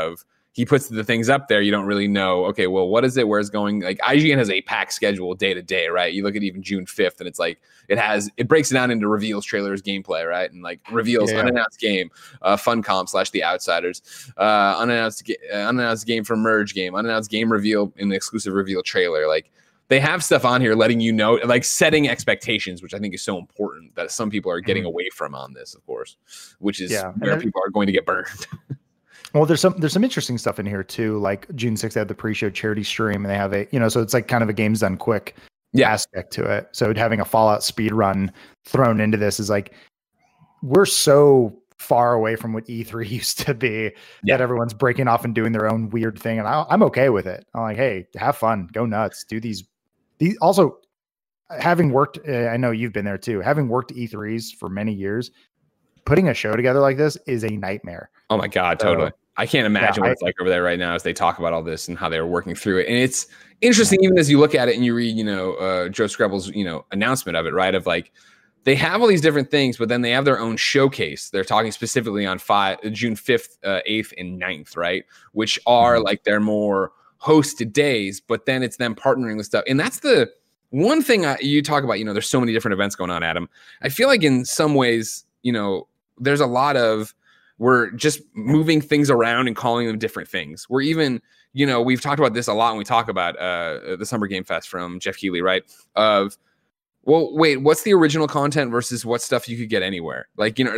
he puts the things up there, you don't really know, okay, well, what is it? Where's it going? Like IGN has a packed schedule day to day, right? You look at even June 5th and it's like, it breaks it down into reveals, trailers, gameplay, right? And like reveals, unannounced game, Funcom / The Outsiders, unannounced game for Merge game, unannounced game reveal in the exclusive reveal trailer. Like they have stuff on here letting you know, like setting expectations, which I think is so important that some people are getting away from on this, of course, which is where people are going to get burned. Well, there's some interesting stuff in here too. Like June 6th, they have the pre-show charity stream, and they have so it's like kind of a games done quick aspect to it. So having a Fallout speed run thrown into this is like, we're so far away from what E3 used to be that everyone's breaking off and doing their own weird thing, and I'm okay with it. I'm like, hey, have fun, go nuts, do these. Also, having worked, I know you've been there too. Having worked E3s for many years, putting a show together like this is a nightmare. Oh my God, totally. I can't imagine what it's like over there right now as they talk about all this and how they're working through it. And it's interesting, even as you look at it and you read, Joe Scrabble's, announcement of it, right? Of like, they have all these different things, but then they have their own showcase. They're talking specifically on June 5th, 8th, and 9th, right? Which are like their more hosted days, but then it's them partnering with stuff. And that's the one thing you talk about, there's so many different events going on, Adam. I feel like in some ways, there's a lot of, we're just moving things around and calling them different things. We're even, we've talked about this a lot when we talk about the Summer Game Fest from Jeff Keighley, right? Of, well, wait, what's the original content versus what stuff you could get anywhere? Like, the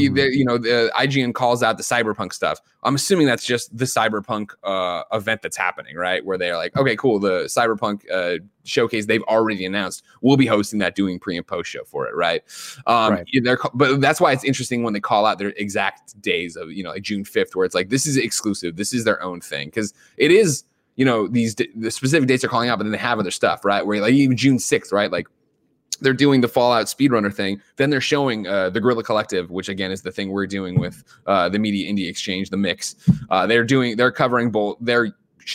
IGN calls out the Cyberpunk stuff. I'm assuming that's just the Cyberpunk event that's happening, right? Where they're like, okay, cool. The Cyberpunk showcase they've already announced. We'll be hosting that, doing pre and post show for it, right? But that's why it's interesting when they call out their exact days of, like June 5th, where it's like, this is exclusive. This is their own thing. Because it is, the specific dates are calling out, but then they have other stuff, right? Where like even June 6th, right? Like, they're doing the Fallout speedrunner thing. Then they're showing the Guerrilla Collective, which again is the thing we're doing with the Media Indie Exchange, the mix. They're covering both. They're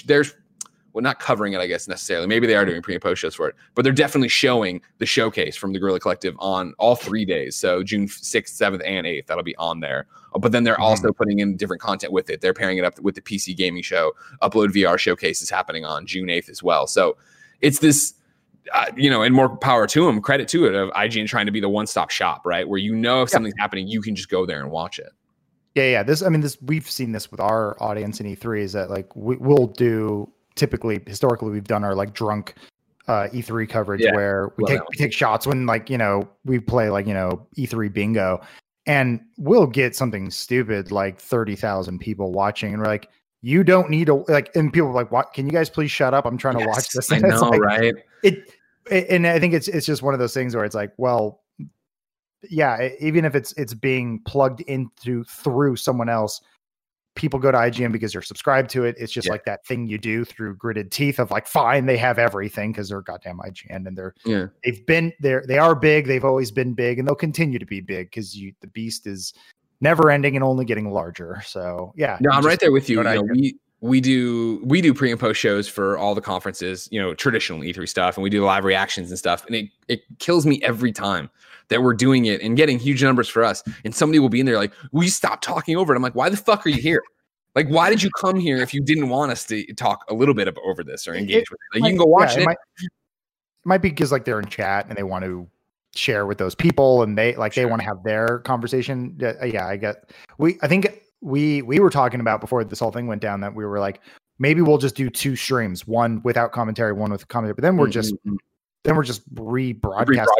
not covering it, I guess, necessarily. Maybe they are doing pre and post shows for it, but they're definitely showing the showcase from the Guerrilla Collective on all 3 days. So June 6th, 7th, and 8th, that'll be on there. But then they're also putting in different content with it. They're pairing it up with the PC gaming show. Upload VR showcase is happening on June 8th as well. So it's this. And more power to them, credit to it, of IGN trying to be the one-stop shop, right? Where if something's happening, you can just go there and watch it. Yeah. This we've seen this with our audience in E3 is that like we'll do historically we've done our like drunk E3 coverage where we take shots when we play like E3 bingo, and we'll get something stupid like 30,000 people watching, and we're like, you don't need to and people are like, what? Can you guys please shut up? I'm trying to watch this. I know, right? And I think it's just one of those things where it's like, well, yeah, even if it's being plugged into through someone else, people go to IGN because they're subscribed to it. It's just like that thing you do through gritted teeth of like, fine, they have everything because they're goddamn IGN, and they are big. They've always been big, and they'll continue to be big because the beast is never ending and only getting larger. So yeah, no, I'm right there with you. We do pre and post shows for all the conferences, traditional E3 stuff, and we do live reactions and stuff. And it kills me every time that we're doing it and getting huge numbers for us. And somebody will be in there like, we stop talking over it. I'm like, why the fuck are you here? Like, why did you come here if you didn't want us to talk a little bit over this or engage with it? Like, you can go watch it. It might be because like they're in chat and they want to share with those people, and they want to have their conversation. I get. I think we were talking about before this whole thing went down that we were like, maybe we'll just do 2 streams, one without commentary, one with commentary. But then we're just rebroadcasting.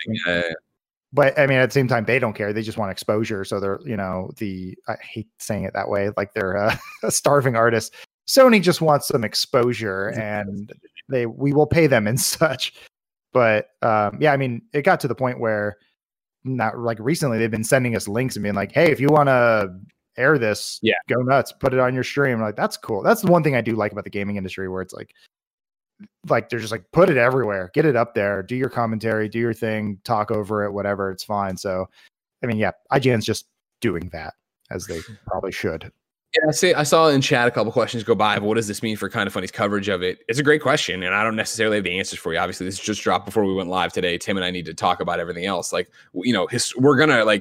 But I mean, at the same time, they don't care. They just want exposure. So they're, I hate saying it that way, like they're a starving artist. Sony just wants some exposure, and we will pay them and such. But I mean, it got to the point where not like recently they've been sending us links and being like, hey, if you want to air this, go nuts, put it on your stream. Like, that's cool. That's the one thing I do like about the gaming industry, where it's like they're just like, put it everywhere, get it up there, do your commentary, do your thing, talk over it, whatever, it's fine. So I mean, IGN's just doing that as they probably should. Yeah, I saw in chat a couple questions go by, but what does this mean for Kind of Funny's coverage of it? It's a great question, and I don't necessarily have the answers for you. Obviously, this just dropped before we went live today. Tim and I need to talk about everything else. Like, we're gonna like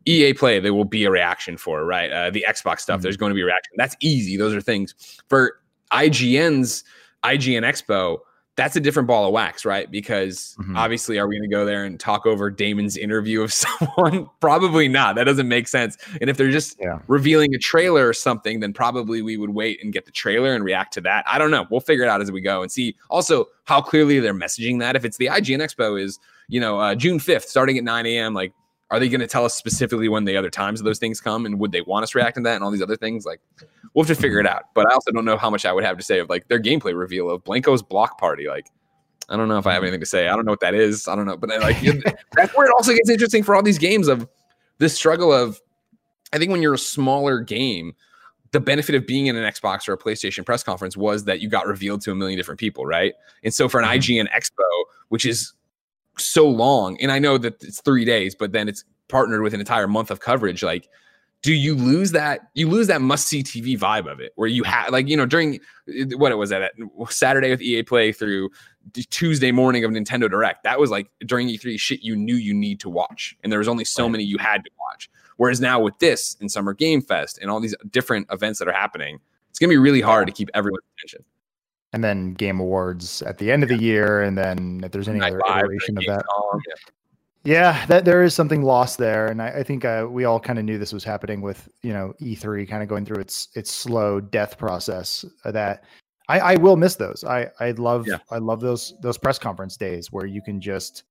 EA Play, there will be a reaction for, right? The Xbox stuff, there's going to be a reaction. That's easy. Those are things. For IGN Expo, that's a different ball of wax, right? Because obviously, are we going to go there and talk over Damon's interview of someone? Probably not. That doesn't make sense. And if they're just revealing a trailer or something, then probably we would wait and get the trailer and react to that. I don't know. We'll figure it out as we go and see also how clearly they're messaging that. If it's the IGN Expo is, June 5th, starting at 9 a.m., like, are they going to tell us specifically when the other times of those things come? And would they want us to react to that and all these other things? Like, we'll have to figure it out. But I also don't know how much I would have to say of like their gameplay reveal of Blanco's Block Party. Like, I don't know if I have anything to say. I don't know what that is. I don't know. But like, that's where it also gets interesting for all these games of this struggle of, I think when you're a smaller game, the benefit of being in an Xbox or a PlayStation press conference was that you got revealed to a million different people, right? And so for an IGN Expo, which is so long, and I know that it's 3 days, but then it's partnered with an entire month of coverage, like, do you lose that must-see TV vibe of it, where you had, like, during what it was at Saturday with EA Play through Tuesday morning of Nintendo Direct, that was like during E3 shit you knew you need to watch, and there was only so many you had to watch. Whereas now with this and Summer Game Fest and all these different events that are happening, it's gonna be really hard to keep everyone's attention. And then Game Awards at the end of the year, and then if there's any other iteration of that. Yeah, that there is something lost there, and I think we all kind of knew this was happening with E3 kind of going through its slow death process. That I will miss those. I love those press conference days where you can just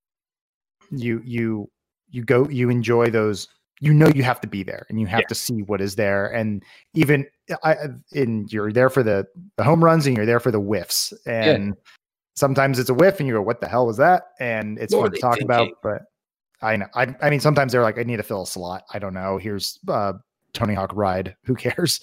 you enjoy those. You have to be there and you have to see what is there, and even you're there for the home runs and you're there for the whiffs, and sometimes it's a whiff and you go, "What the hell was that?" And it's fun to talk about, but. I know. I mean, sometimes they're like, I need to fill a slot. I don't know. Here's Tony Hawk Ride. Who cares?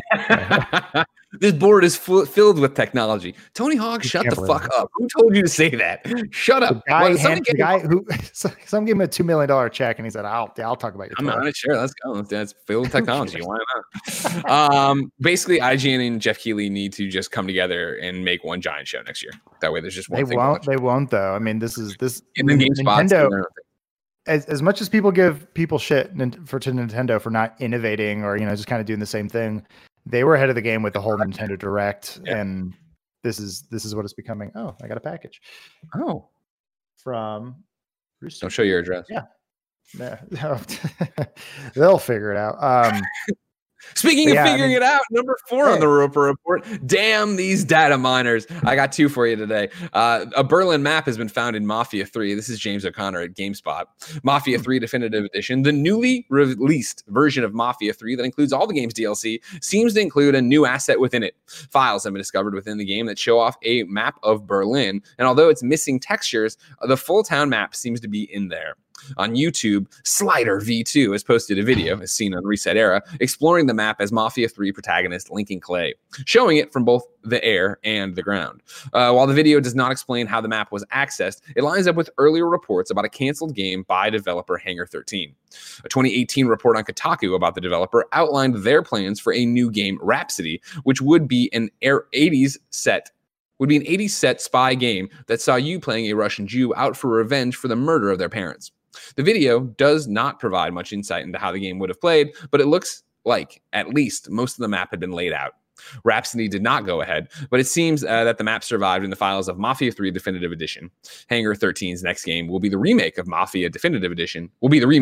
This board is filled with technology. Tony Hawk, shut the fuck up. Who told you to say that? Shut up. The guy who some gave him a $2 million check, and he said, "I'll talk about your." I'm on it. Sure, let's go. That's filled with technology. Why not? Basically, IGN and Jeff Keighley need to just come together and make one giant show next year. That way, there's just one. They won't though. I mean, this. And then Nintendo. As much as people give people shit to Nintendo for not innovating or just kind of doing the same thing, they were ahead of the game with the whole Nintendo Direct, and this is what it's becoming. Oh, I got a package. Oh, from Rooster. Don't show your address. Yeah, they'll figure it out. Speaking of figuring it out, number 4 on the Roper Report. Damn these data miners. I got 2 for you today. A Berlin map has been found in Mafia 3. This is James O'Connor at GameSpot. Mafia 3 Definitive Edition, the newly released version of Mafia 3 that includes all the game's DLC, seems to include a new asset within it. Files have been discovered within the game that show off a map of Berlin, and although it's missing textures, the full town map seems to be in there. On YouTube, Slider V2 has posted a video, as seen on Reset Era, exploring the map as Mafia 3 protagonist Lincoln Clay, showing it from both the air and the ground. While the video does not explain how the map was accessed, it lines up with earlier reports about a canceled game by developer Hangar 13. A 2018 report on Kotaku about the developer outlined their plans for a new game, Rhapsody, which would be an 80s set spy game that saw you playing a Russian Jew out for revenge for the murder of their parents. The video does not provide much insight into how the game would have played, but it looks like at least most of the map had been laid out. Rhapsody did not go ahead, but it seems that the map survived in the files of Mafia 3 Definitive Edition. Hangar 13's next game will be the remake Mafia Definitive Edition,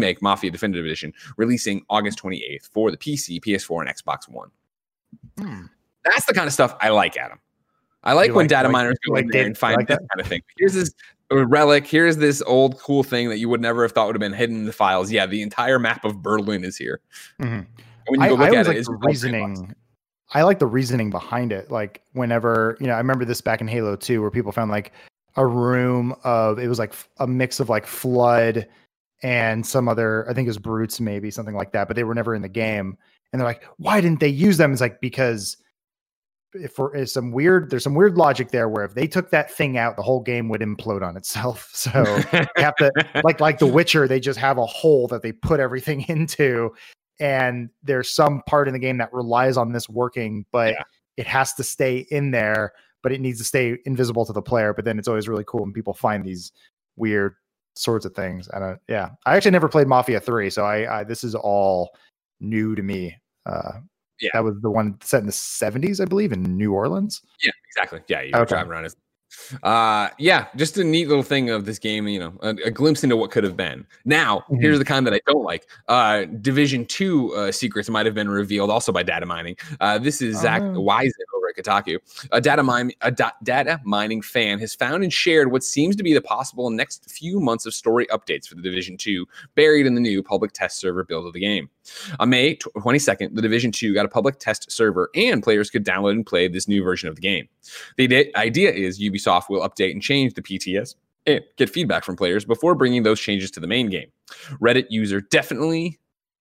releasing August 28th for the PC, PS4, and Xbox One. That's the kind of stuff I like, Adam. I like when data miners go in there and find this kind of thing. Here's this relic. Here's this old cool thing that you would never have thought would have been hidden in the files. Yeah, the entire map of Berlin is here. Mm-hmm. When you go look at it, the reasoning. I like the reasoning behind it. Like whenever, I remember this back in Halo 2 where people found like a room it was like a mix of like Flood and some other, I think it was Brutes, maybe something like that, but they were never in the game. And they're like, why didn't they use them? It's like, because there's some weird logic there where if they took that thing out, the whole game would implode on itself. So you have to like The Witcher, they just have a hole that they put everything into, and there's some part in the game that relies on this working, but it has to stay in there, but it needs to stay invisible to the player. But then it's always really cool when people find these weird sorts of things. I actually never played Mafia 3, so I this is all new to me. That was the one set in the 70s, I believe, in New Orleans. Yeah, exactly. Yeah, you were driving around as just a neat little thing of this game, a glimpse into what could have been. Now, here's the kind that I don't like. Division 2 secrets might have been revealed also by data mining. This is Zach Wiesen over at Kotaku. A data mining fan has found and shared what seems to be the possible next few months of story updates for the Division 2 buried in the new public test server build of the game. On May 22nd, the Division 2 got a public test server and players could download and play this new version of the game. The idea is Ubisoft will update and change the PTS and get feedback from players before bringing those changes to the main game. Reddit user definitely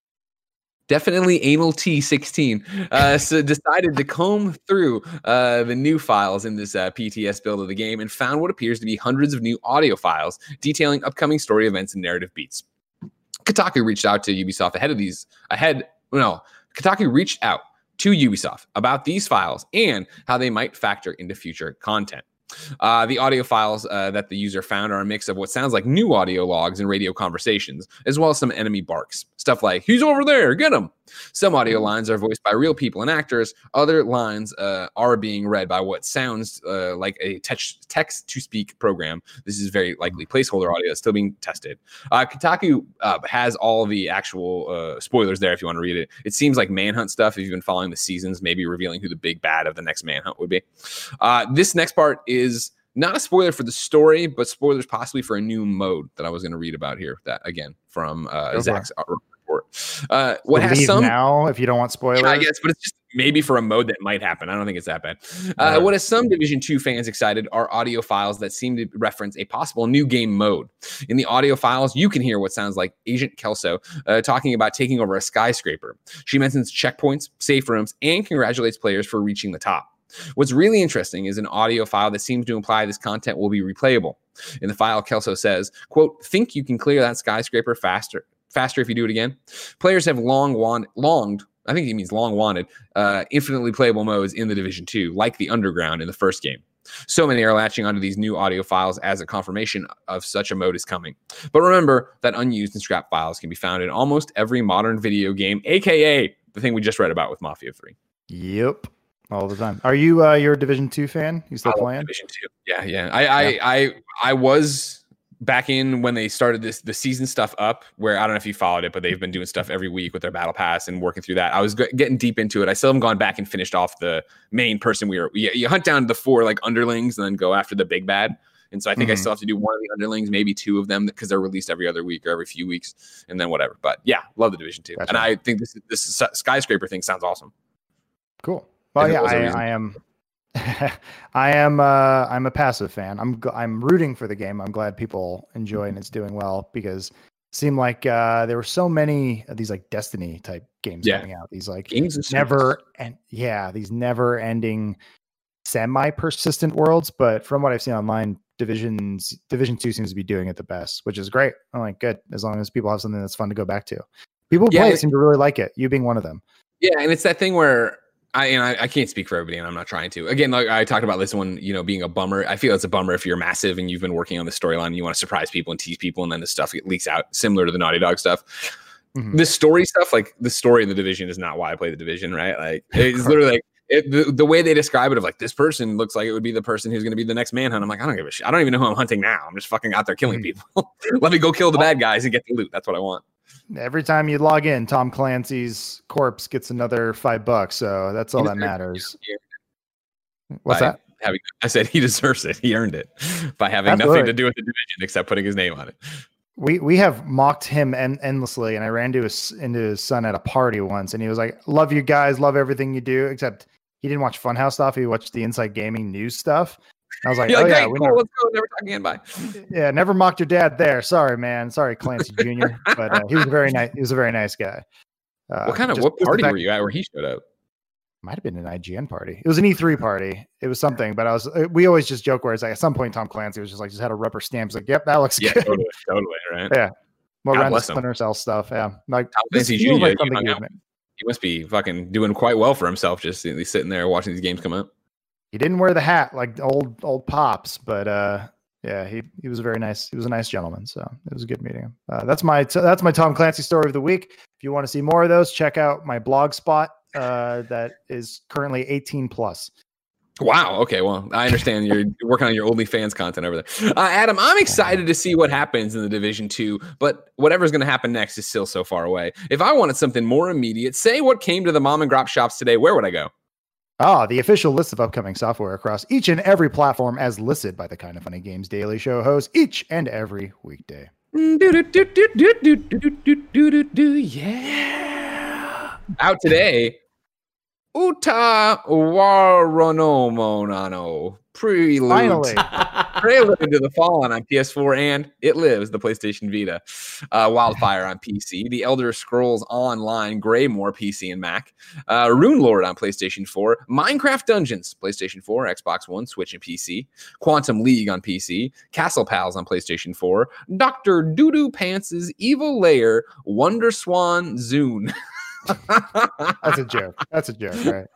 anal T16 so decided to comb through the new files in this PTS build of the game and found what appears to be hundreds of new audio files detailing upcoming story events and narrative beats. Kotaku reached out to Ubisoft Kotaku reached out to Ubisoft about these files and how they might factor into future content. The audio files that the user found are a mix of what sounds like new audio logs and radio conversations, as well as some enemy barks. Stuff like, he's over there, get him. Some audio lines are voiced by real people and actors. Other lines are being read by what sounds like a text-to-speak program. This is very likely placeholder audio that's still being tested. Kotaku has all the actual spoilers there if you want to read it. It seems like Manhunt stuff, if you've been following the seasons, maybe revealing who the big bad of the next Manhunt would be. This next part is not a spoiler for the story, but spoilers possibly for a new mode that I was going to read about here. That, again, from Zach's report. What has some now, if you don't want spoilers, I guess, but it's just maybe for a mode that might happen. I don't think it's that bad. What has some Division 2 fans excited are audio files that seem to reference a possible new game mode. In the audio files, you can hear what sounds like Agent Kelso talking about taking over a skyscraper. She mentions checkpoints, safe rooms, and congratulates players for reaching the top. What's really interesting is an audio file that seems to imply this content will be replayable. In the file, Kelso says, quote, think you can clear that skyscraper faster if you do it again. Players have long wanted, infinitely playable modes in the Division 2, like the Underground in the first game. So many are latching onto these new audio files as a confirmation of such a mode is coming. But remember that unused and scrap files can be found in almost every modern video game, aka the thing we just read about with Mafia 3. Yep. All the time. Are you you're a Division 2 fan? You still playing? Division 2. Yeah. I was back in when they started the season stuff up, where I don't know if you followed it, but they've been doing stuff every week with their battle pass and working through that. I was getting deep into it. I still haven't gone back and finished off the main person. You hunt down the 4 like underlings and then go after the big bad. And so I think I still have to do one of the underlings, maybe 2 of them, because they're released every other week or every few weeks, and then whatever. But yeah, love the Division 2. That's and right. I think this skyscraper thing sounds awesome. Cool. Well, yeah, I am. I'm a passive fan. I'm rooting for the game. I'm glad people enjoy and it's doing well, because it seemed like there were so many of these like Destiny type games coming out. These like these never ending semi-persistent worlds. But from what I've seen online, Division 2 seems to be doing it the best, which is great. I'm like, good, as long as people have something that's fun to go back to. People who play it seem to really like it. You being one of them. Yeah, and it's that thing where. I can't speak for everybody, and I'm not trying to. Again, like I talked about this one, being a bummer. I feel it's a bummer if you're massive and you've been working on the storyline and you want to surprise people and tease people, and then the stuff leaks out, similar to the Naughty Dog stuff. Mm-hmm. The story stuff, like the story in the Division, is not why I play the Division, right? Like it's literally like the way they describe it of like, this person looks like it would be the person who's going to be the next Manhunt. I'm like, I don't give a shit. I don't even know who I'm hunting now. I'm just fucking out there killing people. Let me go kill the bad guys and get the loot. That's what I want. Every time you log in, Tom Clancy's corpse gets another $5, so that's all that matters. What's that? I said he deserves it. He earned it by having nothing to do with the Division except putting his name on it. We have mocked him endlessly, and I ran into his son at a party once, and he was like, "Love you guys, love everything you do," except he didn't watch Funhouse stuff. He watched the Inside Gaming news stuff. I was like, cool, let's go. Never talk again. Bye. Yeah, never mocked your dad there. Sorry, man. Sorry, Clancy Jr. But he was very nice. He was a very nice guy. What party were you at where he showed up? Might have been an IGN party. It was an E3 party. It was something, but we always just joke where it's like at some point Tom Clancy was just had a rubber stamp. He's like, yep, that looks good. Totally, right? Yeah. More around the Splinter Cell stuff. Yeah. Like Tom Clancy Jr. Like he must be fucking doing quite well for himself, just sitting there watching these games come out. He didn't wear the hat like old Pops, but Yeah, he was very nice. He was a nice gentleman, so it was a good meeting him. That's my Tom Clancy story of the week. If you want to see more of those, check out my blog spot that is currently 18 plus. Wow. Okay. Well, I understand you're working on your OnlyFans content over there. Adam, I'm excited to see what happens in the Division 2, but whatever's going to happen next is still so far away. If I wanted something more immediate, say what came to the mom and grop shops today, where would I go? The official list of upcoming software across each and every platform as listed by the Kind of Funny Games Daily Show host each and every weekday. Yeah. Out today. Uta Waronomonano Prelude. Finally. Prelude to the Fallen on PS4 and It Lives, the PlayStation Vita. Wildfire on PC. The Elder Scrolls Online Greymore PC and Mac. Rune Lord on PlayStation 4. Minecraft Dungeons, PlayStation 4, Xbox One, Switch, and PC. Quantum League on PC. Castle Pals on PlayStation 4. Dr. Doodoo Pants' Evil Lair. Wonder Swan Zune. That's a joke. That's a joke, right?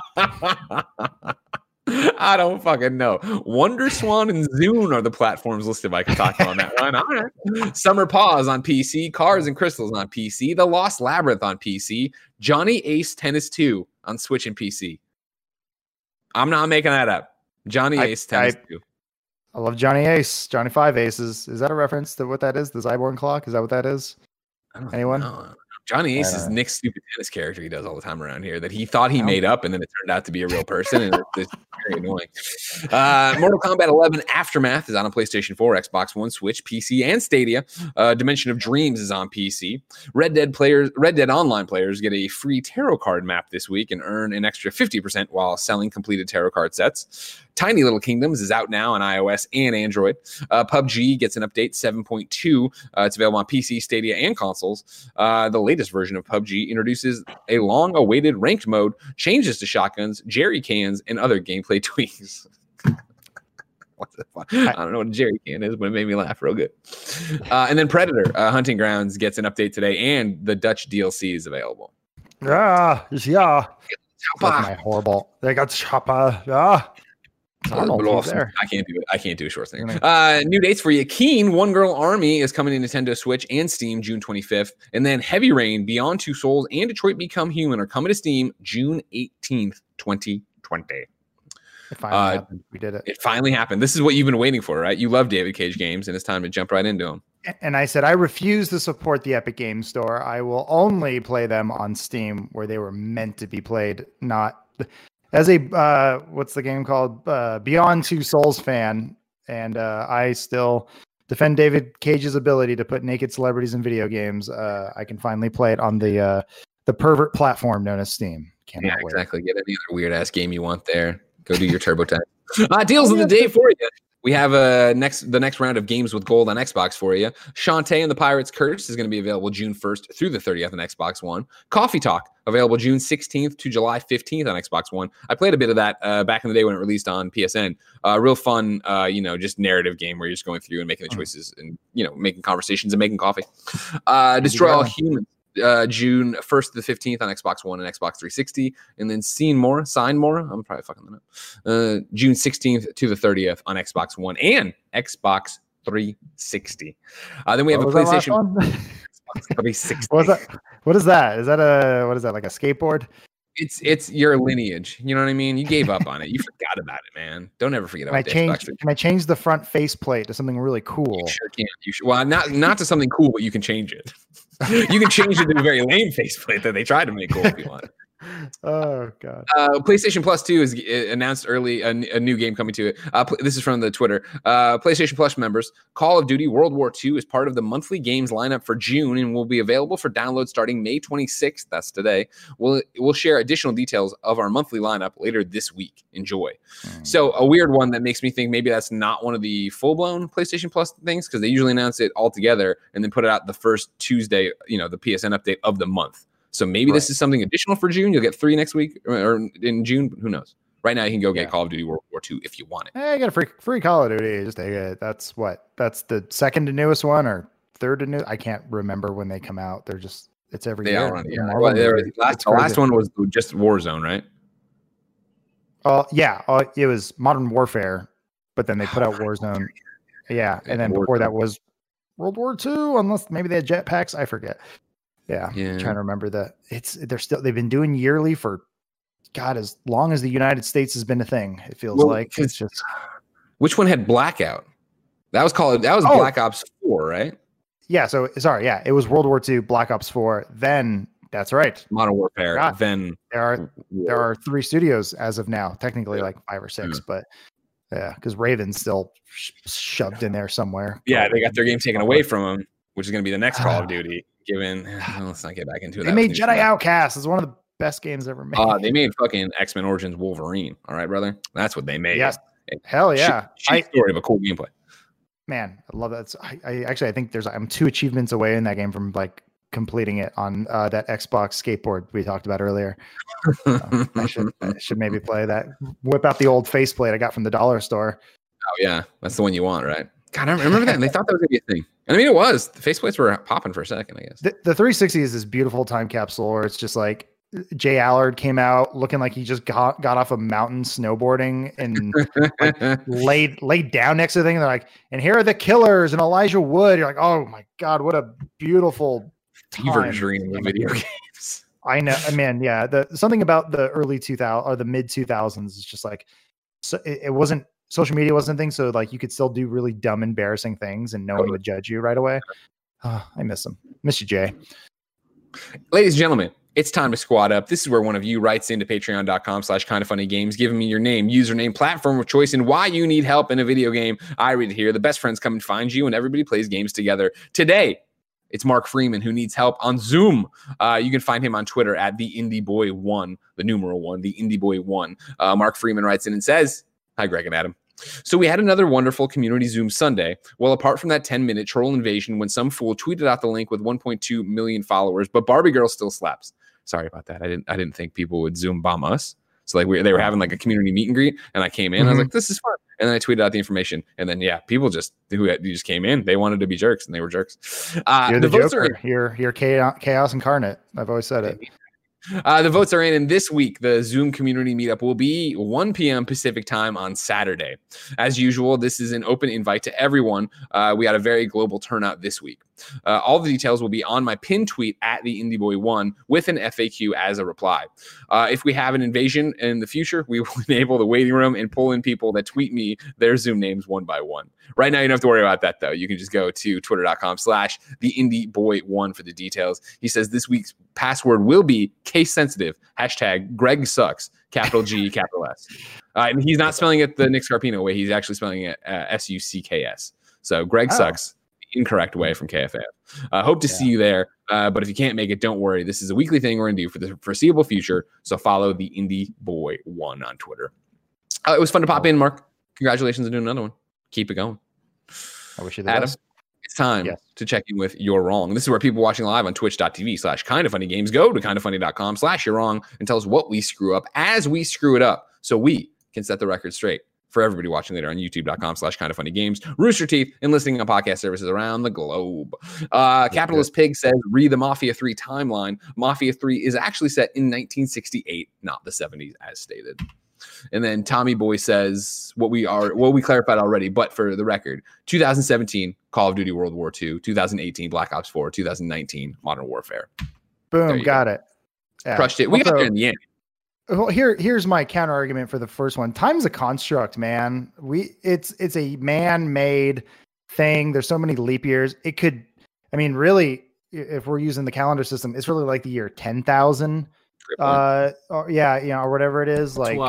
I don't fucking know. Wonder Swan and Zune are the platforms listed by Kotaku on that one. All right. Summer Pause on PC, Cars and Crystals on PC, The Lost Labyrinth on PC, Johnny Ace Tennis 2 on Switch and PC. I'm not making that up. Johnny Ace Tennis 2. I love Johnny Ace, Johnny Five Aces. Is that a reference to what that is? The Zyborn Clock? Is that what that is? Anyone? Know. Johnny Ace is Nick's stupid tennis character he does all the time around here that he thought he made up, and then it turned out to be a real person, and it's very annoying. Mortal Kombat 11 Aftermath is on PlayStation 4, Xbox One, Switch, PC, and Stadia. Dimension of Dreams is on PC. Red Dead Online players get a free tarot card map this week and earn an extra 50% while selling completed tarot card sets. Tiny Little Kingdoms is out now on iOS and Android. PUBG gets an update 7.2. It's available on PC, Stadia, and consoles. The latest version of PUBG introduces a long-awaited ranked mode, changes to shotguns, jerry cans, and other gameplay tweaks. What the fuck? I don't know what a jerry can is, but it made me laugh real good. And then Predator Hunting Grounds gets an update today, and the Dutch DLC is available. Yeah. That's my horrible. They got Chopper. Yeah. I can't do it. I can't do a short thing. New dates for you. Keen, One Girl Army is coming to Nintendo Switch and Steam June 25th. And then Heavy Rain, Beyond Two Souls, and Detroit Become Human are coming to Steam June 18th, 2020. It finally happened. We did it. It finally happened. This is what you've been waiting for, right? You love David Cage games, and it's time to jump right into them. And I said, I refuse to support the Epic Games Store. I will only play them on Steam where they were meant to be played, not... As a what's the game called? Beyond Two Souls fan, and I still defend David Cage's ability to put naked celebrities in video games. I can finally play it on the pervert platform known as Steam. Cannot wait. Exactly. Get any other weird ass game you want there. Go do your Turbo Time. Deals of the day for you. We have the next round of games with gold on Xbox for you. Shantae and the Pirate's Curse is going to be available June 1st through the 30th on Xbox One. Coffee Talk, available June 16th to July 15th on Xbox One. I played a bit of that back in the day when it released on PSN. Real fun, just narrative game where you're just going through and making the choices and, making conversations and making coffee. Destroy All Humans. June 1st to the 15th on Xbox One and Xbox 360. And then Sign More, I'm probably fucking that up. June 16th to the 30th on Xbox One and Xbox 360. Then we have a PlayStation. Xbox 360. What is that? Is that like a skateboard? It's your lineage. You know what I mean? You gave up on it. You forgot about it, man. Don't ever forget about it. Can I change the front faceplate to something really cool? You sure can. Well, not to something cool, but you can change it. You can change it to a very lame faceplate that they tried to make cool if you want. Oh god. PlayStation Plus 2 is announced early a new game coming to it. This is from the Twitter. PlayStation Plus members, Call of Duty World War II is part of the monthly games lineup for June and will be available for download starting May 26th. That's today. We'll share additional details of our monthly lineup later this week. Enjoy. So a weird one that makes me think maybe that's not one of the full-blown PlayStation Plus things, because they usually announce it all together and then put it out the first Tuesday, the PSN update of the month. So maybe this is something additional for June. You'll get 3 next week or in June. Who knows? Right now, you can go get Call of Duty World War II if you want it. I got a free Call of Duty. Just take it. That's the second to newest one or third to new. I can't remember when they come out. It's every year. Well, the last one was just Warzone, right? Yeah. It was Modern Warfare, but then they put out Warzone. Yeah, and then before that was World War II, unless maybe they had jetpacks. I forget. Yeah, I'm trying to remember that. They've been doing yearly for God as long as the United States has been a thing. It feels like it's just. Which one had Blackout? That was Black Ops 4, right? Yeah. So sorry. Yeah, it was World War II, Black Ops 4. Then that's right, Modern Warfare. Then there are 3 studios as of now, technically like 5 or 6, but yeah, because Raven's still shoved in there somewhere. Yeah, they got their game taken away from them, which is going to be the next Call of Duty. Let's not get back into it. They made Jedi Outcast. It's one of the best games ever made. They made fucking X-Men Origins Wolverine. All right, brother. That's what they made. Yes. Hell yeah. Story of a cool gameplay. Man, I love that. I think I'm 2 achievements away in that game from like completing it on that Xbox skateboard we talked about earlier. I should maybe play that. Whip out the old faceplate I got from the dollar store. Oh yeah, that's the one you want, right? God, I remember that. And they thought that was gonna be a thing. And I mean, it was. The faceplates were popping for a second, I guess. The 360 is this beautiful time capsule where it's just like Jay Allard came out looking like he just got off a mountain snowboarding and like, laid down next to the thing. And they're like, and here are the killers and Elijah Wood. You're like, oh my God, what a beautiful fever dream of video games. I know, man. Yeah. Something about the early 2000s or the mid 2000s is just like, so it wasn't, social media wasn't a thing. So like you could still do really dumb, embarrassing things and no one would judge you right away. I miss them. Miss you, Jay. Ladies and gentlemen, it's time to squad up. This is where one of you writes into patreon.com/kindoffunnygames, giving me your name, username, platform of choice, and why you need help in a video game. I read it here. The best friends come and find you, and everybody plays games together. Today, it's Mark Freeman who needs help on Zoom. You can find him on Twitter at the IndieBoy1, the numeral 1, the IndieBoy1. Mark Freeman writes in and says, "Hi, Greg and Adam. So we had another wonderful community Zoom Sunday. Well, apart from that 10-minute troll invasion when some fool tweeted out the link with 1.2 million followers, but Barbie Girl still slaps. Sorry about that. I didn't think people would Zoom bomb us. So like they were having like a community meet and greet, and I came in. I was like, this is fun. And then I tweeted out the information, and then people just came in. They wanted to be jerks, and they were jerks. You're the Joker. You're chaos incarnate. I've always said it. The votes are in, and this week the Zoom community meetup will be 1 p.m. Pacific time on Saturday. As usual, this is an open invite to everyone. We had a very global turnout this week. All the details will be on my pinned tweet at the IndieBoy1 with an FAQ as a reply. If we have an invasion in the future, we will enable the waiting room and pull in people that tweet me their Zoom names one by one. Right now, you don't have to worry about that, though. You can just go to twitter.com/the-IndieBoy1 for the details. He says this week's password will be case sensitive, #Greg sucks, capital G, capital S. And he's not spelling it the Nick Scarpino way. He's actually spelling it SUCKS. So Greg sucks. Incorrect way from KFAF. Hope to see you there. But if you can't make it, don't worry. This is a weekly thing we're going to do for the foreseeable future. So follow the IndieBoy1 on Twitter. It was fun to pop in, Mark. Congratulations on doing another one. Keep it going. I wish you the Adam, best. it's time to check in with You're Wrong. This is where people watching live on twitch.tv/kindoffunnygames go to kindoffunny.com/you're wrong and tell us what we screw up as we screw it up so we can set the record straight. For everybody watching later on youtube.com/kindoffunnygames, Rooster Teeth, and listening on podcast services around the globe. Capitalist Pig says, read the Mafia 3 timeline. Mafia 3 is actually set in 1968, not the 70s as stated. And then Tommy Boy says what we clarified already, but for the record, 2017 Call of Duty World War II, 2018 Black Ops 4, 2019 Modern Warfare. Boom, got it. Yeah. Crushed it. We got there in the end. Well, here's my counter argument for the first one. Time's a construct, man. It's a man-made thing. There's so many leap years. It could, really, if we're using the calendar system, it's really like the year 10,000. Or whatever it is, like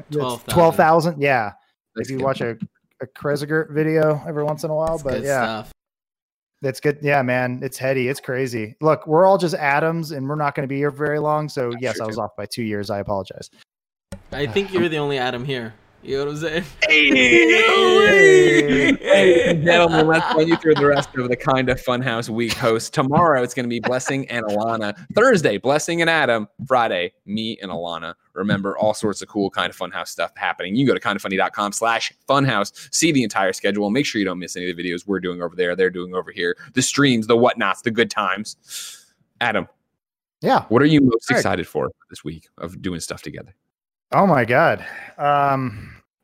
12,000. Yeah. That's if you watch a Kresegert video every once in a while, that's stuff. That's good. Yeah, man. It's heady. It's crazy. Look, we're all just atoms and we're not going to be here very long. So yes, I was off by 2 years. I apologize. I think you're the only atom here. You know what I'm saying? Hey, gentlemen, let's run you through the rest of the Kind of Funhouse week host. Tomorrow, it's going to be Blessing and Alana. Thursday, Blessing and Adam. Friday, me and Alana. Remember, all sorts of cool Kind of Funhouse stuff happening. You can go to kindoffunny.com/funhouse, see the entire schedule. Make sure you don't miss any of the videos we're doing over there, they're doing over here, the streams, the whatnots, the good times. Adam. Yeah. What are you most excited for this week of doing stuff together? Oh my God.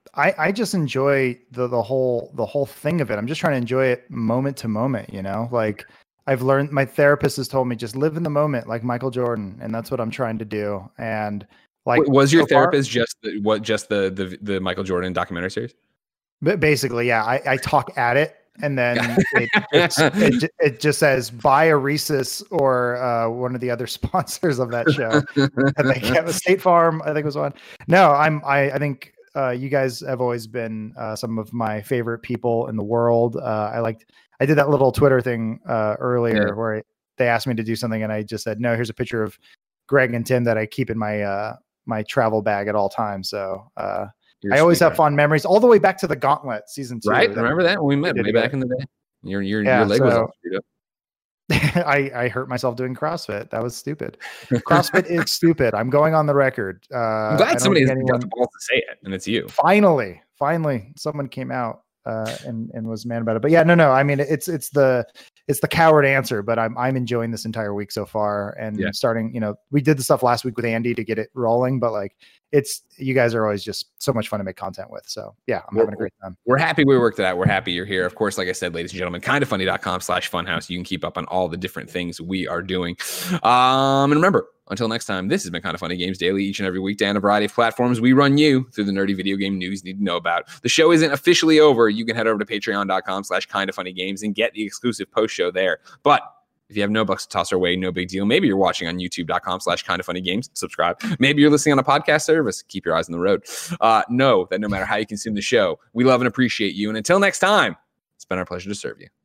I just enjoy the whole thing of it. I'm just trying to enjoy it moment to moment, you know? Like I've learned, my therapist has told me just live in the moment like Michael Jordan, and that's what I'm trying to do. And like, was your therapist just the Michael Jordan documentary series? But basically, yeah, I talk at it, and then it just says buy a Reese's or one of the other sponsors of that show. And they have a State Farm, I think was one. No, I think you guys have always been some of my favorite people in the world. I did that little Twitter thing earlier where they asked me to do something, and I just said, no, here's a picture of Greg and Tim that I keep in my my travel bag at all times. So I always have fond memories all the way back to the Gauntlet season 2. Right. Remember that when we met way back in the day? Your leg was all screwed up. I hurt myself doing CrossFit. That was stupid. CrossFit is stupid. I'm going on the record. I'm glad somebody has got the balls to say it, and it's you. Finally, someone came out and was mad about it. But yeah, no. I mean, it's the coward answer. But I'm enjoying this entire week so far, and starting. You know, we did the stuff last week with Andy to get it rolling, but like, you guys are always just so much fun to make content with. So yeah, I'm having a great time. We're happy we worked it out. We're happy you're here. Of course, like I said, ladies and gentlemen, kindafunny.com/funhouse. You can keep up on all the different things we are doing. And remember, until next time, this has been Kinda Funny Games Daily, each and every weekday on a variety of platforms. We run you through the nerdy video game news you need to know about. The show isn't officially over. You can head over to patreon.com/kindafunnygames and get the exclusive post show there. But if you have no bucks to toss our way, no big deal. Maybe you're watching on youtube.com/kindafunnygames. Subscribe. Maybe you're listening on a podcast service. Keep your eyes on the road. Know that no matter how you consume the show, we love and appreciate you. And until next time, it's been our pleasure to serve you.